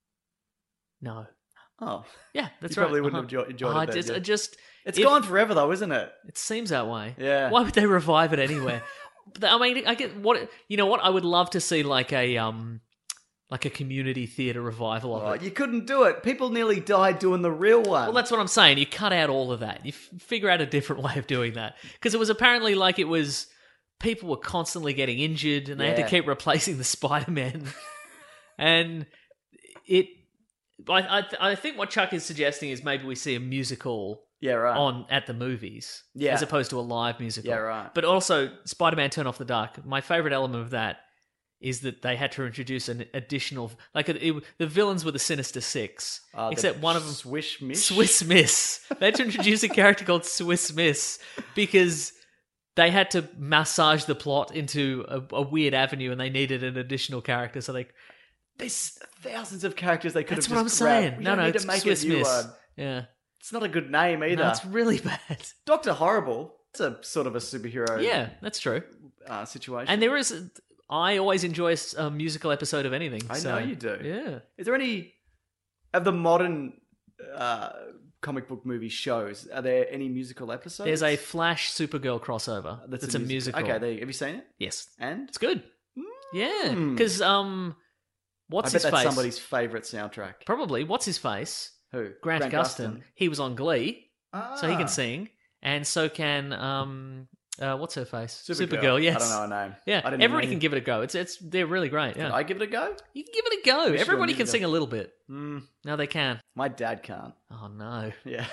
No. Oh, Yeah, that's You right. probably wouldn't Uh-huh. have enjo- enjoyed I it then, just, yeah. I just, it's if- gone forever though, isn't it? It seems that way. Yeah. Why would they revive it anywhere? But I mean, I get what you know. What I would love to see, like a um, like a community theatre revival of Oh, it. you couldn't do it. People nearly died doing the real one. Well, that's what I'm saying. You cut out all of that. You f- figure out a different way of doing that. Because it was apparently like it was people were constantly getting injured and they had Yeah. to keep replacing the Spider-Man. and it, I, I, I think what Chuck is suggesting is maybe we see a musical yeah, right. on at the movies Yeah. as opposed to a live musical. Yeah, right. But also, Spider-Man Turn Off the Dark. My favorite element of that is that they had to introduce an additional, like it, it- the villains were the Sinister Six, Uh, the except one of them Swish Mish. Swiss Miss. They had to introduce a character called Swiss Miss because they had to massage the plot into a, a weird avenue, and they needed an additional character. So they. There's thousands of characters they could That's have what I'm just grabbed. saying. We No, don't no, need it's to make Swiss a new Miss. one. Yeah, It's not a good name either. no, it's really bad. Doctor Horrible. It's a sort of a superhero Yeah, that's true. uh, situation. And there is, I always enjoy a s- a musical episode of anything. I so- know you do. Yeah. Is there any of the modern uh, comic book movie shows? Are there any musical episodes? There's a Flash Supergirl crossover. That's, a musical. Okay, there you, have you seen it? Yes, And it's good. Yeah, because um, What's I bet his that's face? somebody's favourite soundtrack. Probably. What's his face? Who? Grant, Gustin. He was on Glee, Ah. so he can sing, and so can um, uh, what's her face? Supergirl. Yes. I don't know her name. Yeah, I didn't everybody even know can give it a go. It's it's they're really great. Yeah, Did I give it a go? you can give it a go. sure Everybody I can did. sing a little bit. Mm, No, they can. my dad can't. Oh no, Yeah.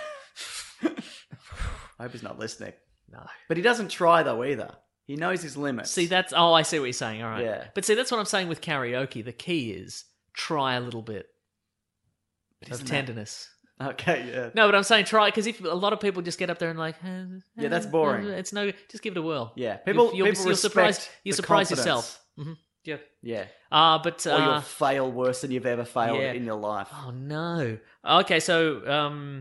I hope he's not listening. no. But he doesn't try though either. He knows his limits. See, that's oh, I see what you're saying. All right, Yeah. But see, that's what I'm saying with karaoke. The key is try a little bit of isn't that- tenderness. Okay, yeah. No, but I'm saying try because if a lot of people just get up there and like, Yeah, that's boring. It's no, just give it a whirl. Yeah, people- you'll, people you'll surprise, respect you the surprise confidence. yourself. hmm Yeah. Yeah. Uh, but Or uh, you'll fail worse than you've ever failed yeah. in your life. oh no. Okay, so um,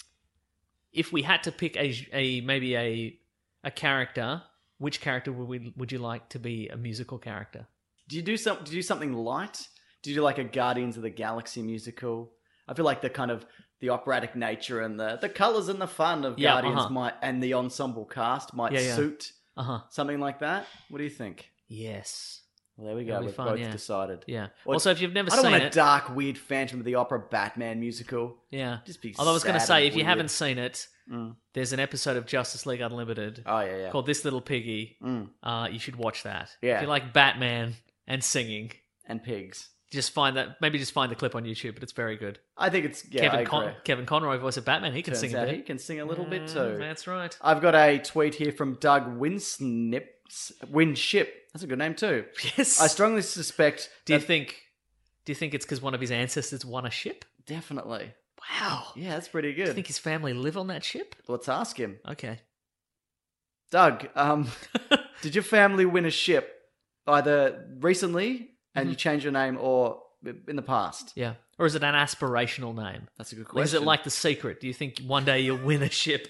if we had to pick a, a maybe a a character, which character would we would you like to be a musical character? Do you do some? Do you do something light? Do you do like a Guardians of the Galaxy musical? I feel like the kind of the operatic nature and the the colors and the fun of Yeah, Guardians uh-huh. might and the ensemble cast might Yeah, yeah. suit Uh huh. something like that. What do you think? Yes. Well, there we go. That'll be We've fun, both yeah. decided. Yeah. Or- also, if you've never I don't seen want a it, dark, weird Phantom of the Opera Batman musical. yeah. Just be Although I was going to sad say, and if you weird. haven't seen it, Mm. there's an episode of Justice League Unlimited Oh yeah, yeah. called "This Little Piggy." Mm. Uh, you should watch that. Yeah. If you like Batman and singing, And pigs. just find that. Maybe just find the clip on YouTube, but it's very good. I think it's yeah. I Kevin agree. Con- Kevin Conroy, voice of Batman, he can Turns sing a out bit. he can sing a little bit Mm, too. That's right. I've got a tweet here from Doug Winsnip. Winship. That's a good name too. Yes. I strongly suspect. do you that- think? Do you think it's because one of his ancestors won a ship? Definitely. Wow. Yeah, that's pretty Do you good. think his family live on that ship? Let's ask him. Okay. Doug, um, did your family win a ship either recently and you changed your name or in the past? Yeah. Or is it an aspirational name? That's a good Or question. is it like The Secret? Do you think one day you'll win a ship?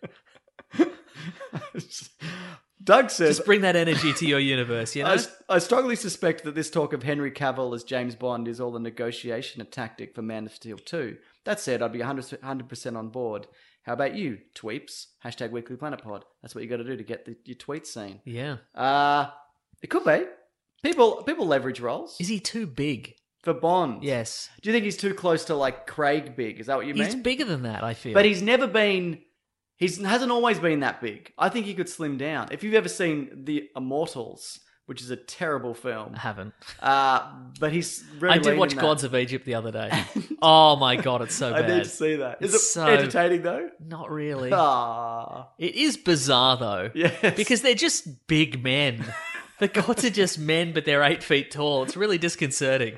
Doug says, Just bring that energy to your universe, you know? I, I strongly suspect that this talk of Henry Cavill as James Bond is all a negotiation a tactic for Man of Steel two. That said, I'd be one hundred percent on board. How about you, tweeps? Hashtag Weekly Planet Pod. That's what you got to do to get the, your tweets seen. Yeah. Uh, it could be. People people leverage roles. Is he too big? For Bond. Yes. Do you think he's too close to like Craig big? Is that what you He's mean? bigger than that, I feel. But he's never been. He's hasn't always been that big. I think he could slim down. If you've ever seen The Immortals, which is a terrible film, I haven't. uh, but he's really I did lean watch in that. Gods of Egypt the other day. Oh my god, it's so I bad. did see that. Is It's it so- entertaining though? Not really. Ah, It is bizarre though. Yes. Because they're just big men. The gods are just men, but they're eight feet tall. It's really disconcerting.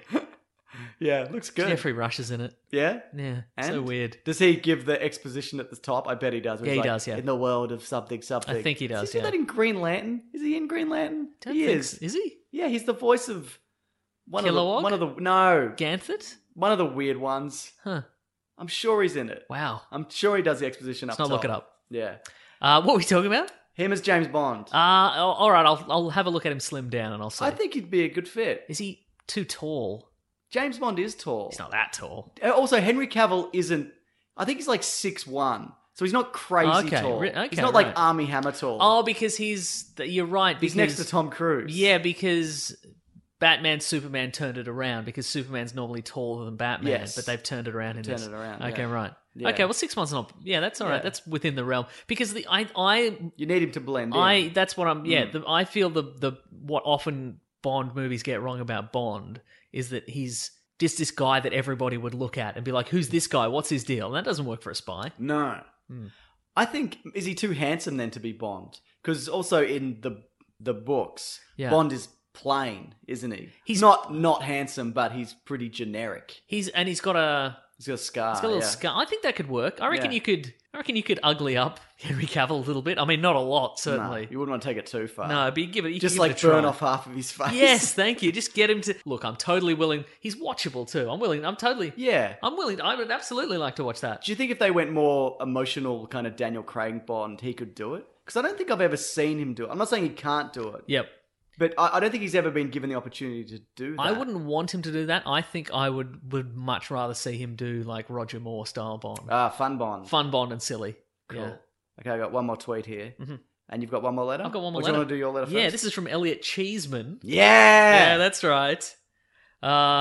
yeah, looks good. Jeffrey Rush is in it. Yeah. Yeah. So And? weird. Does he give the exposition at the top? I bet he does. where Yeah, he's he like, does, yeah. In the world of something, something. I think he does, Does he do yeah. that in Green Lantern? Is he in Green Lantern? Don't he think is. so. Is he? Yeah, he's the voice of one Kilowog? of the one of the no Ganthet? one of the weird ones. Huh. I'm sure he's in it. Wow. I'm sure he does the exposition Let's up not look top. it up. Yeah, Uh, what were we talking about? him as James Bond. Uh, all right, I'll, I'll have a look at him slim down and I'll see. I think he'd be a good fit. Is he too tall? James Bond is tall. He's not that tall. Uh, Also, Henry Cavill isn't. I think he's like six one, so he's not crazy Okay, tall. re- okay, he's not like right. Army Hammer tall. Oh, because he's... You're right. he's Because, next to Tom Cruise. Yeah, because Batman, Superman turned it around because Superman's normally taller than Batman, Yes. but they've turned it around in Turned this. it around, Okay, yeah. right. Yeah. Okay, well, six months not... Yeah, that's all right. Yeah. That's within the realm. Because the I... I you need him to blend in. I that's what I'm Mm. yeah. The, I feel the the what often Bond movies get wrong about Bond is that he's just this guy that everybody would look at and be like, "Who's this guy? What's his deal?" And that doesn't work for a spy. No. Hmm. I think is he too handsome then to be Bond? Because also in the the books, Yeah. Bond is plain, isn't he? He's- not not handsome, but he's pretty generic. He's and he's got a He's got a scar. he's got a little yeah. scar. I think that could work. I reckon Yeah. you could. I reckon you could ugly up Henry Cavill a little bit. I mean, not a lot, No, certainly. you wouldn't want to take it too far. No, but you give it. You just can give like it a burn try. off half of his face. Yes, thank you. Just get him to look. I'm totally willing. He's watchable too. I'm willing. I'm totally. yeah. I'm willing. I would absolutely like to watch that. Do you think if they went more emotional, kind of Daniel Craig Bond, he could do it? Because I don't think I've ever seen him do it. I'm not saying he can't do it, Yep. but I, I don't think he's ever been given the opportunity to do that. I wouldn't want him to do that. I think I would would much rather see him do like Roger Moore style Bond, Ah, fun Bond. fun Bond and silly. Cool. Yeah. Okay, I got one more tweet here. Mhm. And you've got one more letter? I've got one more Or do letter. you want to do your letter first? Yeah, this is from Elliot Cheeseman. Yeah! Yeah, that's right. Uh,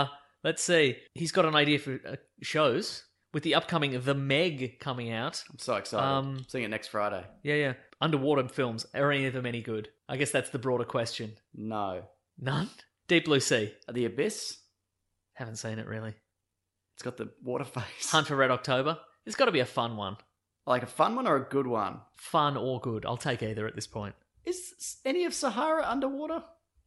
Let's see. He's got an idea for uh, shows with the upcoming The Meg coming out. I'm so excited. Um, I'm seeing it next Friday. Yeah, yeah. Underwater films. Are any of them any good? I guess that's the broader question. No. None? Deep Blue Sea. The Abyss? Haven't seen it really. It's got the water face. Hunt for Red October. It's got to be a fun one. Like a fun one or a good one? Fun or good. I'll take either at this point. Is any of Sahara underwater?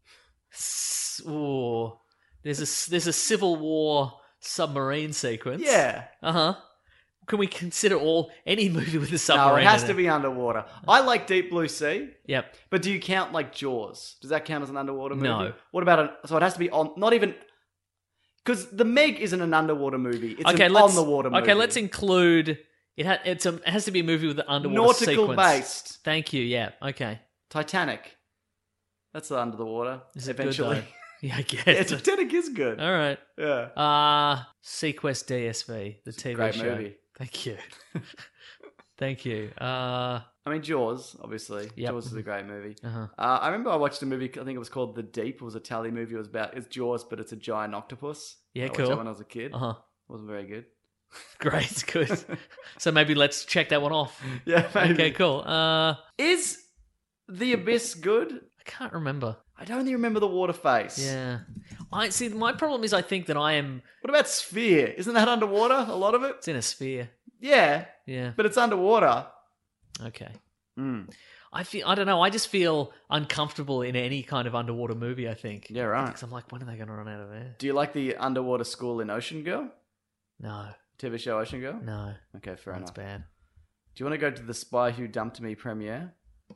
S- Ooh. There's a, there's a Civil War submarine sequence. Yeah. Uh-huh. Can we consider all any movie with a No, submarine it has in to be underwater. I like Deep Blue Sea. Yep. But do you count like Jaws? Does that count as an underwater movie? No. What about a... So it has to be on... Not even... Because The Meg isn't an underwater movie. It's okay, an let's, on-the-water movie. Okay, let's include... It, ha- it's a, it has to be a movie with an underwater Nautical sequence. based. Thank you, yeah. Okay. Titanic. That's under the water. Is it eventually. good, though? Yeah, I guess. Yeah, Titanic is good. All right. Yeah. Uh, Sequest D S V, the T V great show. movie. Thank you. Thank you. Uh, I mean, Jaws, obviously. Yep. Jaws is a great movie. Uh-huh. Uh, I remember I watched a movie, I think it was called The Deep. It was a Tally movie. It was about, it's Jaws, but it's a giant octopus. Yeah, I watched cool. that when I was a kid. uh-huh. Wasn't very good. Great, good. So maybe let's check that one off. Yeah, maybe. Okay, cool. Uh, Is The Abyss good? I can't remember. I don't only remember the water face. Yeah. I see, my problem is I think that I am... What about Sphere? Isn't that underwater, a lot of it? It's in a sphere. Yeah, Yeah. but it's underwater. Okay. Mm. I feel I don't know. I just feel uncomfortable in any kind of underwater movie. I think. Yeah, right. Because I'm like, when are they going to run out of air? Do you like the underwater school in Ocean Girl? No, T V show Ocean Girl? no, Okay, fair that's enough. bad. Do you want to go to the Spy Who Dumped Me premiere?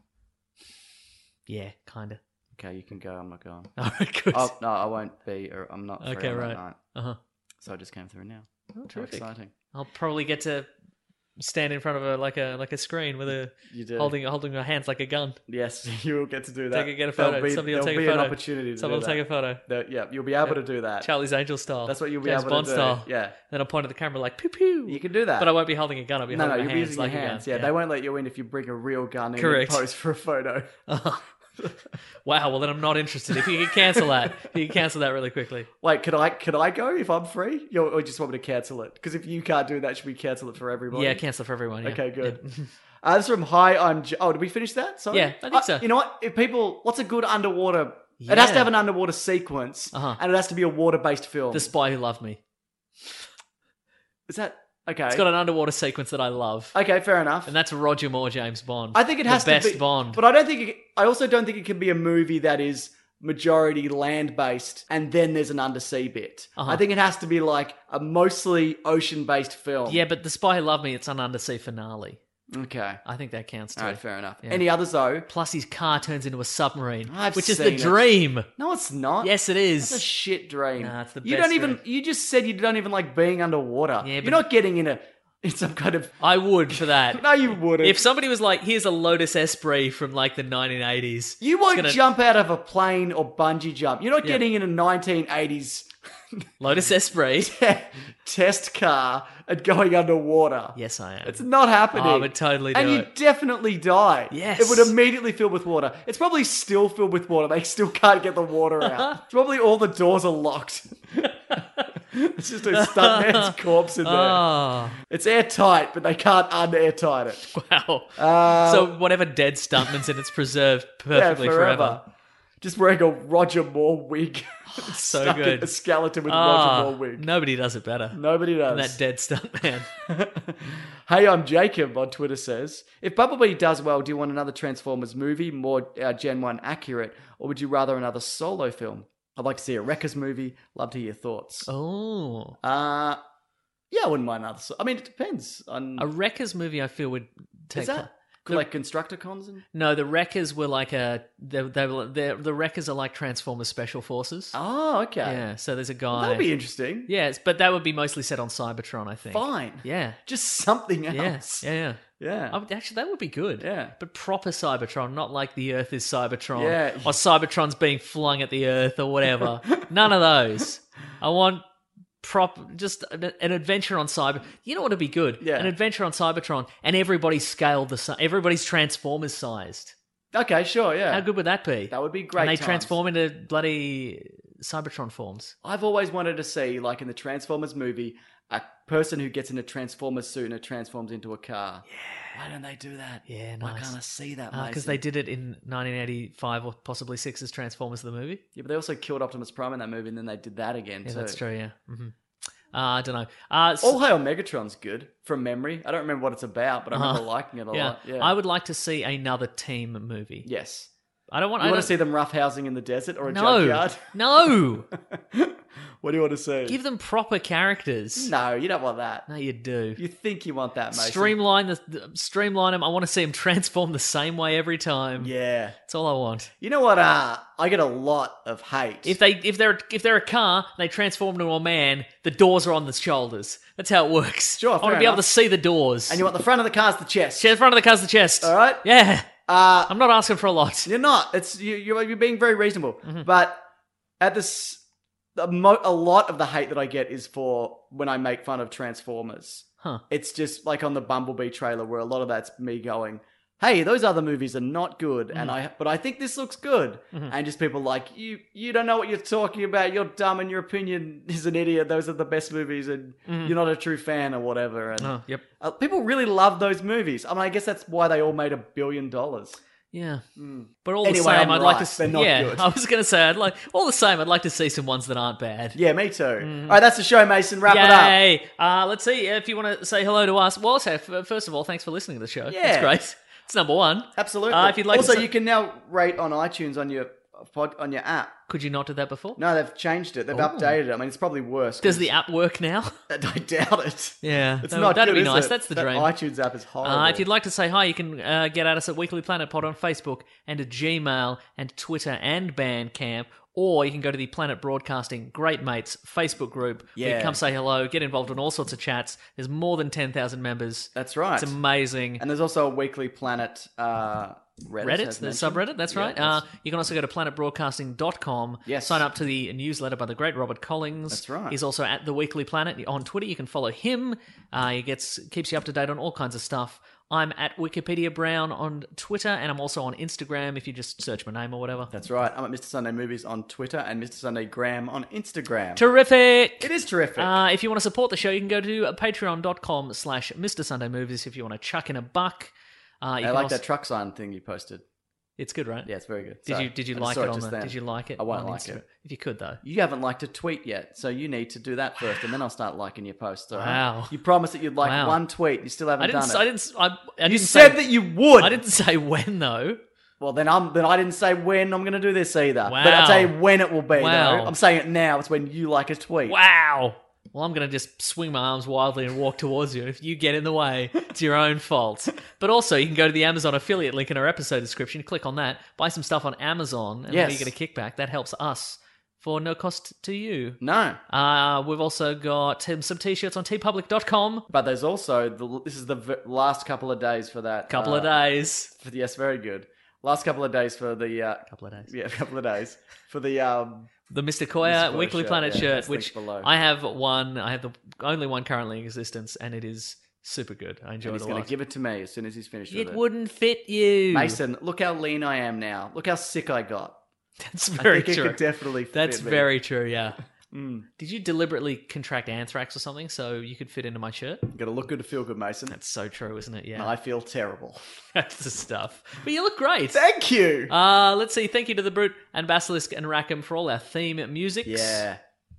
Yeah, kind of. Okay, you can go. I'm not going. All right, good. Oh, no, I won't be. Or I'm not free Okay, on that right. night. Uh huh. So I just came through now. Oh, How terrific. exciting. I'll probably get to stand in front of a like a like a screen with a You do. holding holding my hands like a gun. Yes, you will get to do that. Take a, get a There'll photo. Be, Somebody will there'll take be a photo. an opportunity to Someone do will that. take a photo. There- yeah, you'll be able Yeah. to do that. Charlie's Angel style. That's what you'll be James able Bond to do. style. Yeah. Then I'll point at the camera like pew pew. You can do that. But I won't be holding a gun. I'll be No, no, holding you'll my be hands using like your a hands. gun. Yeah, they won't let you in if you bring a real gun in Correct. and pose for a photo. Wow. Well, then I'm not interested. If you can cancel that, if you can cancel that really quickly. Wait, could I could I go if I'm free? You or just want me to cancel it? Because if you can't do that, should we cancel it for everybody? Yeah, cancel for everyone. Yeah. Okay, good. Yeah. Uh, this is from Hi, I'm. J- oh, did we finish that? Sorry. Yeah, I think Uh, so. You know what? If people, what's a good underwater? It has to Yeah. have an underwater sequence, Uh-huh. and it has to be a water-based film. The Spy Who Loved Me. Is that okay? It's got an underwater sequence that I love, Okay, fair enough. and that's Roger Moore, James Bond. I think it has the best to be Bond. but I don't think. It, I also don't think it can be a movie that is majority land-based, and then there's an undersea bit. Uh-huh. I think it has to be like a mostly ocean-based film. Yeah, but The Spy Who Loved Me, it's an undersea finale. Okay. I think that counts too. All right, fair enough. Yeah. Any others though? Plus, his car turns into a submarine, I've which is seen the it. dream. No, it's not. Yes, it is. That's a shit dream. Nah, it's the you best don't even. dream. You just said you don't even like being underwater. Yeah, but- You're not getting in a in some kind of. I would for that. No, you wouldn't. If somebody was like, "Here's a Lotus Esprit from like the nineteen eighties," you won't gonna- jump out of a plane or bungee jump. You're not Yeah. getting in a nineteen eighties Lotus Esprit. test car and going underwater. Yes, I am. It's not happening. Oh, I would totally do and you it. definitely die. Yes. It would immediately fill with water. It's probably still filled with water. They still can't get the water out. Probably all the doors are locked. It's just a stuntman's corpse in there. Oh, It's airtight, but they can't un-airtight it. wow. Uh, so whatever dead stuntman's in, it's preserved perfectly yeah, forever. forever. Just wearing a Roger Moore wig. So Stuck in good. a skeleton with a Ah, Roger Moore wig. nobody does it better Nobody does. than that dead stuntman. Hey, I'm Jacob on Twitter says, if Bumblebee does well, do you want another Transformers movie, more uh, Gen one accurate, or would you rather another solo film? I'd like to see a Wreckers movie. Love to hear your thoughts. Oh, Uh, yeah, I wouldn't mind another. So- I mean, it depends on. a Wreckers movie, I feel would take. is that the- like Constructicons? And... No, the Wreckers were like a. They, they were, they're- the Wreckers are like Transformers Special Forces. Oh, okay. Yeah, so there's a guy. That'd be interesting. Yes, but that would be mostly set on Cybertron, I think. Fine. Yeah. Just something Yeah. else. Yeah. Yeah. Yeah. I would, actually, that would be good. Yeah. But proper Cybertron, not like the Earth is Cybertron. Yeah. Or Cybertron's being flung at the Earth or whatever. None of those. I want prop, just an, an adventure on Cyber. You know what would be good? Yeah. An adventure on Cybertron, and everybody's scaled the si- everybody's Transformers sized. Okay, sure, yeah. How good would that be? That would be great And they times. transform into bloody Cybertron forms. I've always wanted to see, like in the Transformers movie, a person who gets in a Transformers suit and it transforms into a car. Yeah. Why don't they do that? Yeah, Why nice. can't I see that, Because Mason? they did it in nineteen eighty-five or possibly six as Transformers the movie. Yeah, but they also killed Optimus Prime in that movie, and then they did that again, Yeah, too. that's true, yeah. hmm Uh, I don't know. Uh, s- All Hail Megatron's good, from memory. I don't remember what it's about, but I remember Uh-huh. liking it a yeah. lot. Yeah. I would like to see another team movie. Yes. I don't want. You I want don't, to see them roughhousing in the desert or a No, junkyard? no. What do you want to see? Give them proper characters. No, you don't want that. No, you do. You think you want that, Mason. Streamline the, the streamline them. I want to see them transform the same way every time. Yeah. That's all I want. You know what? Uh, I get a lot of hate. If they if they're if they're a car, and they transform into a man. The doors are on the shoulders. That's how it works. Sure, I want fair to be able enough. to see the doors. And you want the front of the car's the chest. The front of the car's the chest. All right. Yeah. Uh, I'm not asking for a lot. You're not. It's you, you're you're being very reasonable. Mm-hmm. But at this, a, mo- a lot of the hate that I get is for when I make fun of Transformers. Huh. It's just like on the Bumblebee trailer, where a lot of that's me going, "Hey, those other movies are not good," Mm-hmm. and I, but I think this looks good, and just people like you. You don't know what you're talking about. You're dumb, and your opinion is an idiot. Those are the best movies, and you're not a true fan or whatever. And Oh, yep. uh, people really love those movies. I mean, I guess that's why they all made a billion dollars. Yeah. But all the Anyway, same, I'm I'd like right. to. They're not yeah, good. I was going to say, I'd like all the same. I'd like to see some ones that aren't bad. Yeah, me too. All right, that's the show, Mason. Wrap it up. Mm-hmm. Yay! Uh, let's see if you want to say hello to us. Well, so f- first of all, thanks for listening to the show. Yeah. That's great. It's number one. Absolutely. Uh, if you'd like also, to say- you can now rate on iTunes on your pod, on your app. Could you not do that before? No, they've changed it. They've Oh. updated it. I mean, it's probably worse. Does the app work now? I doubt it. Yeah, It's that- not that'd good, be is nice. it? That's the That dream. iTunes app is horrible. Uh, if you'd like to say hi, you can uh, get at us at Weekly Planet Pod on Facebook and at Gmail and Twitter and Bandcamp. Or you can go to the Planet Broadcasting Great Mates Facebook group. Where you Yeah. can come say hello, get involved in all sorts of chats. There's more than ten thousand members. That's right. It's amazing. And there's also a Weekly Planet uh, Reddit. Reddit, as the mentioned. subreddit, that's Yeah, right. Uh, you can also go to planet broadcasting dot com. Yes. Sign up to the newsletter by the great Robert Collins. That's right. He's also at The Weekly Planet on Twitter. You can follow him. Uh, he gets keeps you up to date on all kinds of stuff. I'm at Wikipedia Brown on Twitter, and I'm also on Instagram if you just search my name or whatever. That's right. I'm at Mister Sunday Movies on Twitter and Mister Sunday Graham on Instagram. Terrific! It is terrific. Uh, if you want to support the show, you can go to patreon.com slash Mr. Sunday Movies if you want to chuck in a buck. Uh, you I can like also- that truck sign thing you posted. It's good, right? Yeah, it's very good. Did Sorry. you did you I just like saw it on just the? then. Did you like it? I won't on like Instagram? it. If you could though. You haven't liked a tweet yet, so you need to do that first, and then I'll start liking your posts. All right? Wow. You promised that you'd like Wow. one tweet. You still haven't I didn't. done s- it. I didn't. s- I, I you didn't said say, that you would. I didn't say when though. Well, then I'm. Then I didn't say when I'm going to do this either. Wow. But I'll tell you when it will be. Wow. Though. I'm saying it now. It's when you like a tweet. Wow. Well, I'm going to just swing my arms wildly and walk towards you. If you get in the way, it's your own fault. But also, you can go to the Amazon affiliate link in our episode description, click on that, buy some stuff on Amazon, and Yes. you get a kickback. That helps us for no cost to you. No. Uh, we've also got um, some t-shirts on t public dot com. But there's also the. This is the v- last couple of days for that. Couple uh, of days. For, yes, very good. Last couple of days for the. Uh, Couple of days. yeah, a couple of days for the. Um, The Mister Mister Koya Koya Weekly shirt, Planet yeah, shirt, that's which linked below. I have one. I have the only one currently in existence, and it is super good. I enjoy and it he's a going lot. to give it to me as soon as he's finished It with it. wouldn't fit you. Mason, look how lean I am now. Look how sick I got. That's very I think true. it could definitely fit That's me. very true, yeah. Mm. Did you deliberately contract anthrax or something so you could fit into my shirt? Got to look good to feel good, Mason. That's so true, isn't it? Yeah. And I feel terrible. That's the stuff. But you look great. Thank you. Uh, let's see. Thank you to the Brute and Basilisk and Rackham for all our theme musics. Yeah.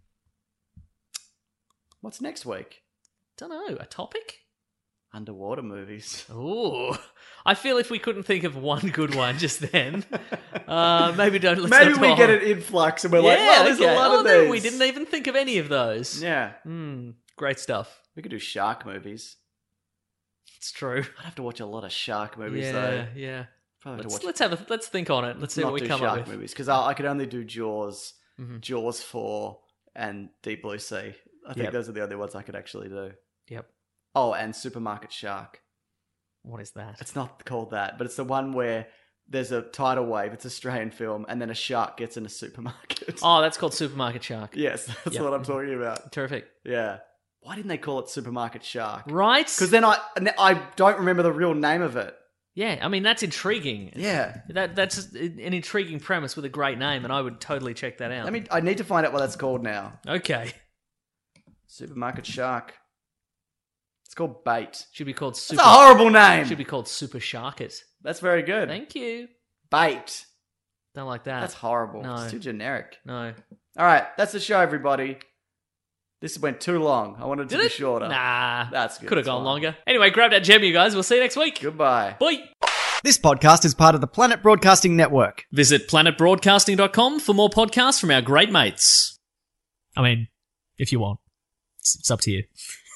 What's next week? Don't know. A topic? Underwater movies. Ooh. I feel if we couldn't think of one good one just then, uh, maybe don't. Let's Maybe not we talk- get an influx and we're Yeah, like, wow, there's okay. a lot oh, of no, these. we didn't even think of any of those. Yeah. Hmm. Great stuff. We could do shark movies. It's true. I'd have to watch a lot of shark movies, Yeah, though. yeah. Probably have to Let's, watch let's have a let's think on it. Let's see not what we do come shark up with. movies because I, I could only do Jaws, Mhm. Jaws four, and Deep Blue Sea. I think Yep. those are the only ones I could actually do. Yep. Oh, and Supermarket Shark. What is that? It's not called that, but it's the one where there's a tidal wave. It's an Australian film, and then a shark gets in a supermarket. Oh, that's called Supermarket Shark. Yes, that's Yep. what I'm talking about. Terrific. Yeah. Why didn't they call it Supermarket Shark? Right? Because then I I don't remember the real name of it. Yeah, I mean, that's intriguing. Yeah. That That's an intriguing premise with a great name, and I would totally check that out. I mean, I need to find out what that's called now. Okay. Supermarket Shark. It's called Bait. Should be called Super... That's a horrible name. Should be called Super Shark It. That's very good. Thank you. Bait. Don't like that. That's horrible. No. It's too generic. No. All right, that's the show, everybody. This went too long. I wanted it to Did be it? shorter. Nah. That's good. Could have It's gone fine. longer. Anyway, grab that gem, you guys. We'll see you next week. Goodbye. Bye. This podcast is part of the Planet Broadcasting Network. Visit planet broadcasting dot com for more podcasts from our great mates. I mean, if you want. It's, it's up to you.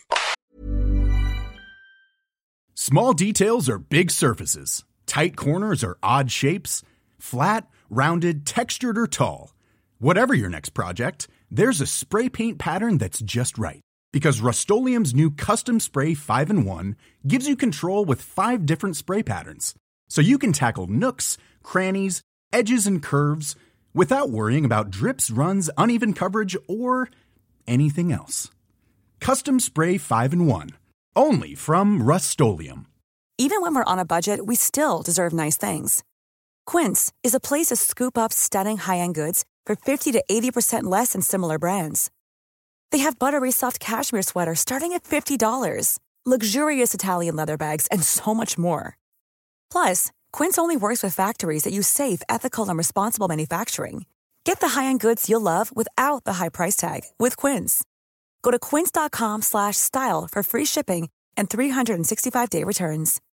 Small details are big surfaces. Tight corners are odd shapes. Flat, rounded, textured, or tall. Whatever your next project, there's a spray paint pattern that's just right. Because Rust-Oleum's new Custom Spray five in one gives you control with five different spray patterns. So you can tackle nooks, crannies, edges, and curves without worrying about drips, runs, uneven coverage, or anything else. Custom Spray five in one. Only from Rust-Oleum. Even when we're on a budget, we still deserve nice things. Quince is a place to scoop up stunning high-end goods for fifty to eighty percent less than similar brands. They have buttery soft cashmere sweaters starting at fifty dollars, luxurious Italian leather bags, and so much more. Plus, Quince only works with factories that use safe, ethical, and responsible manufacturing. Get the high-end goods you'll love without the high price tag with Quince. Go to quince dot com slash style for free shipping and three sixty-five day returns.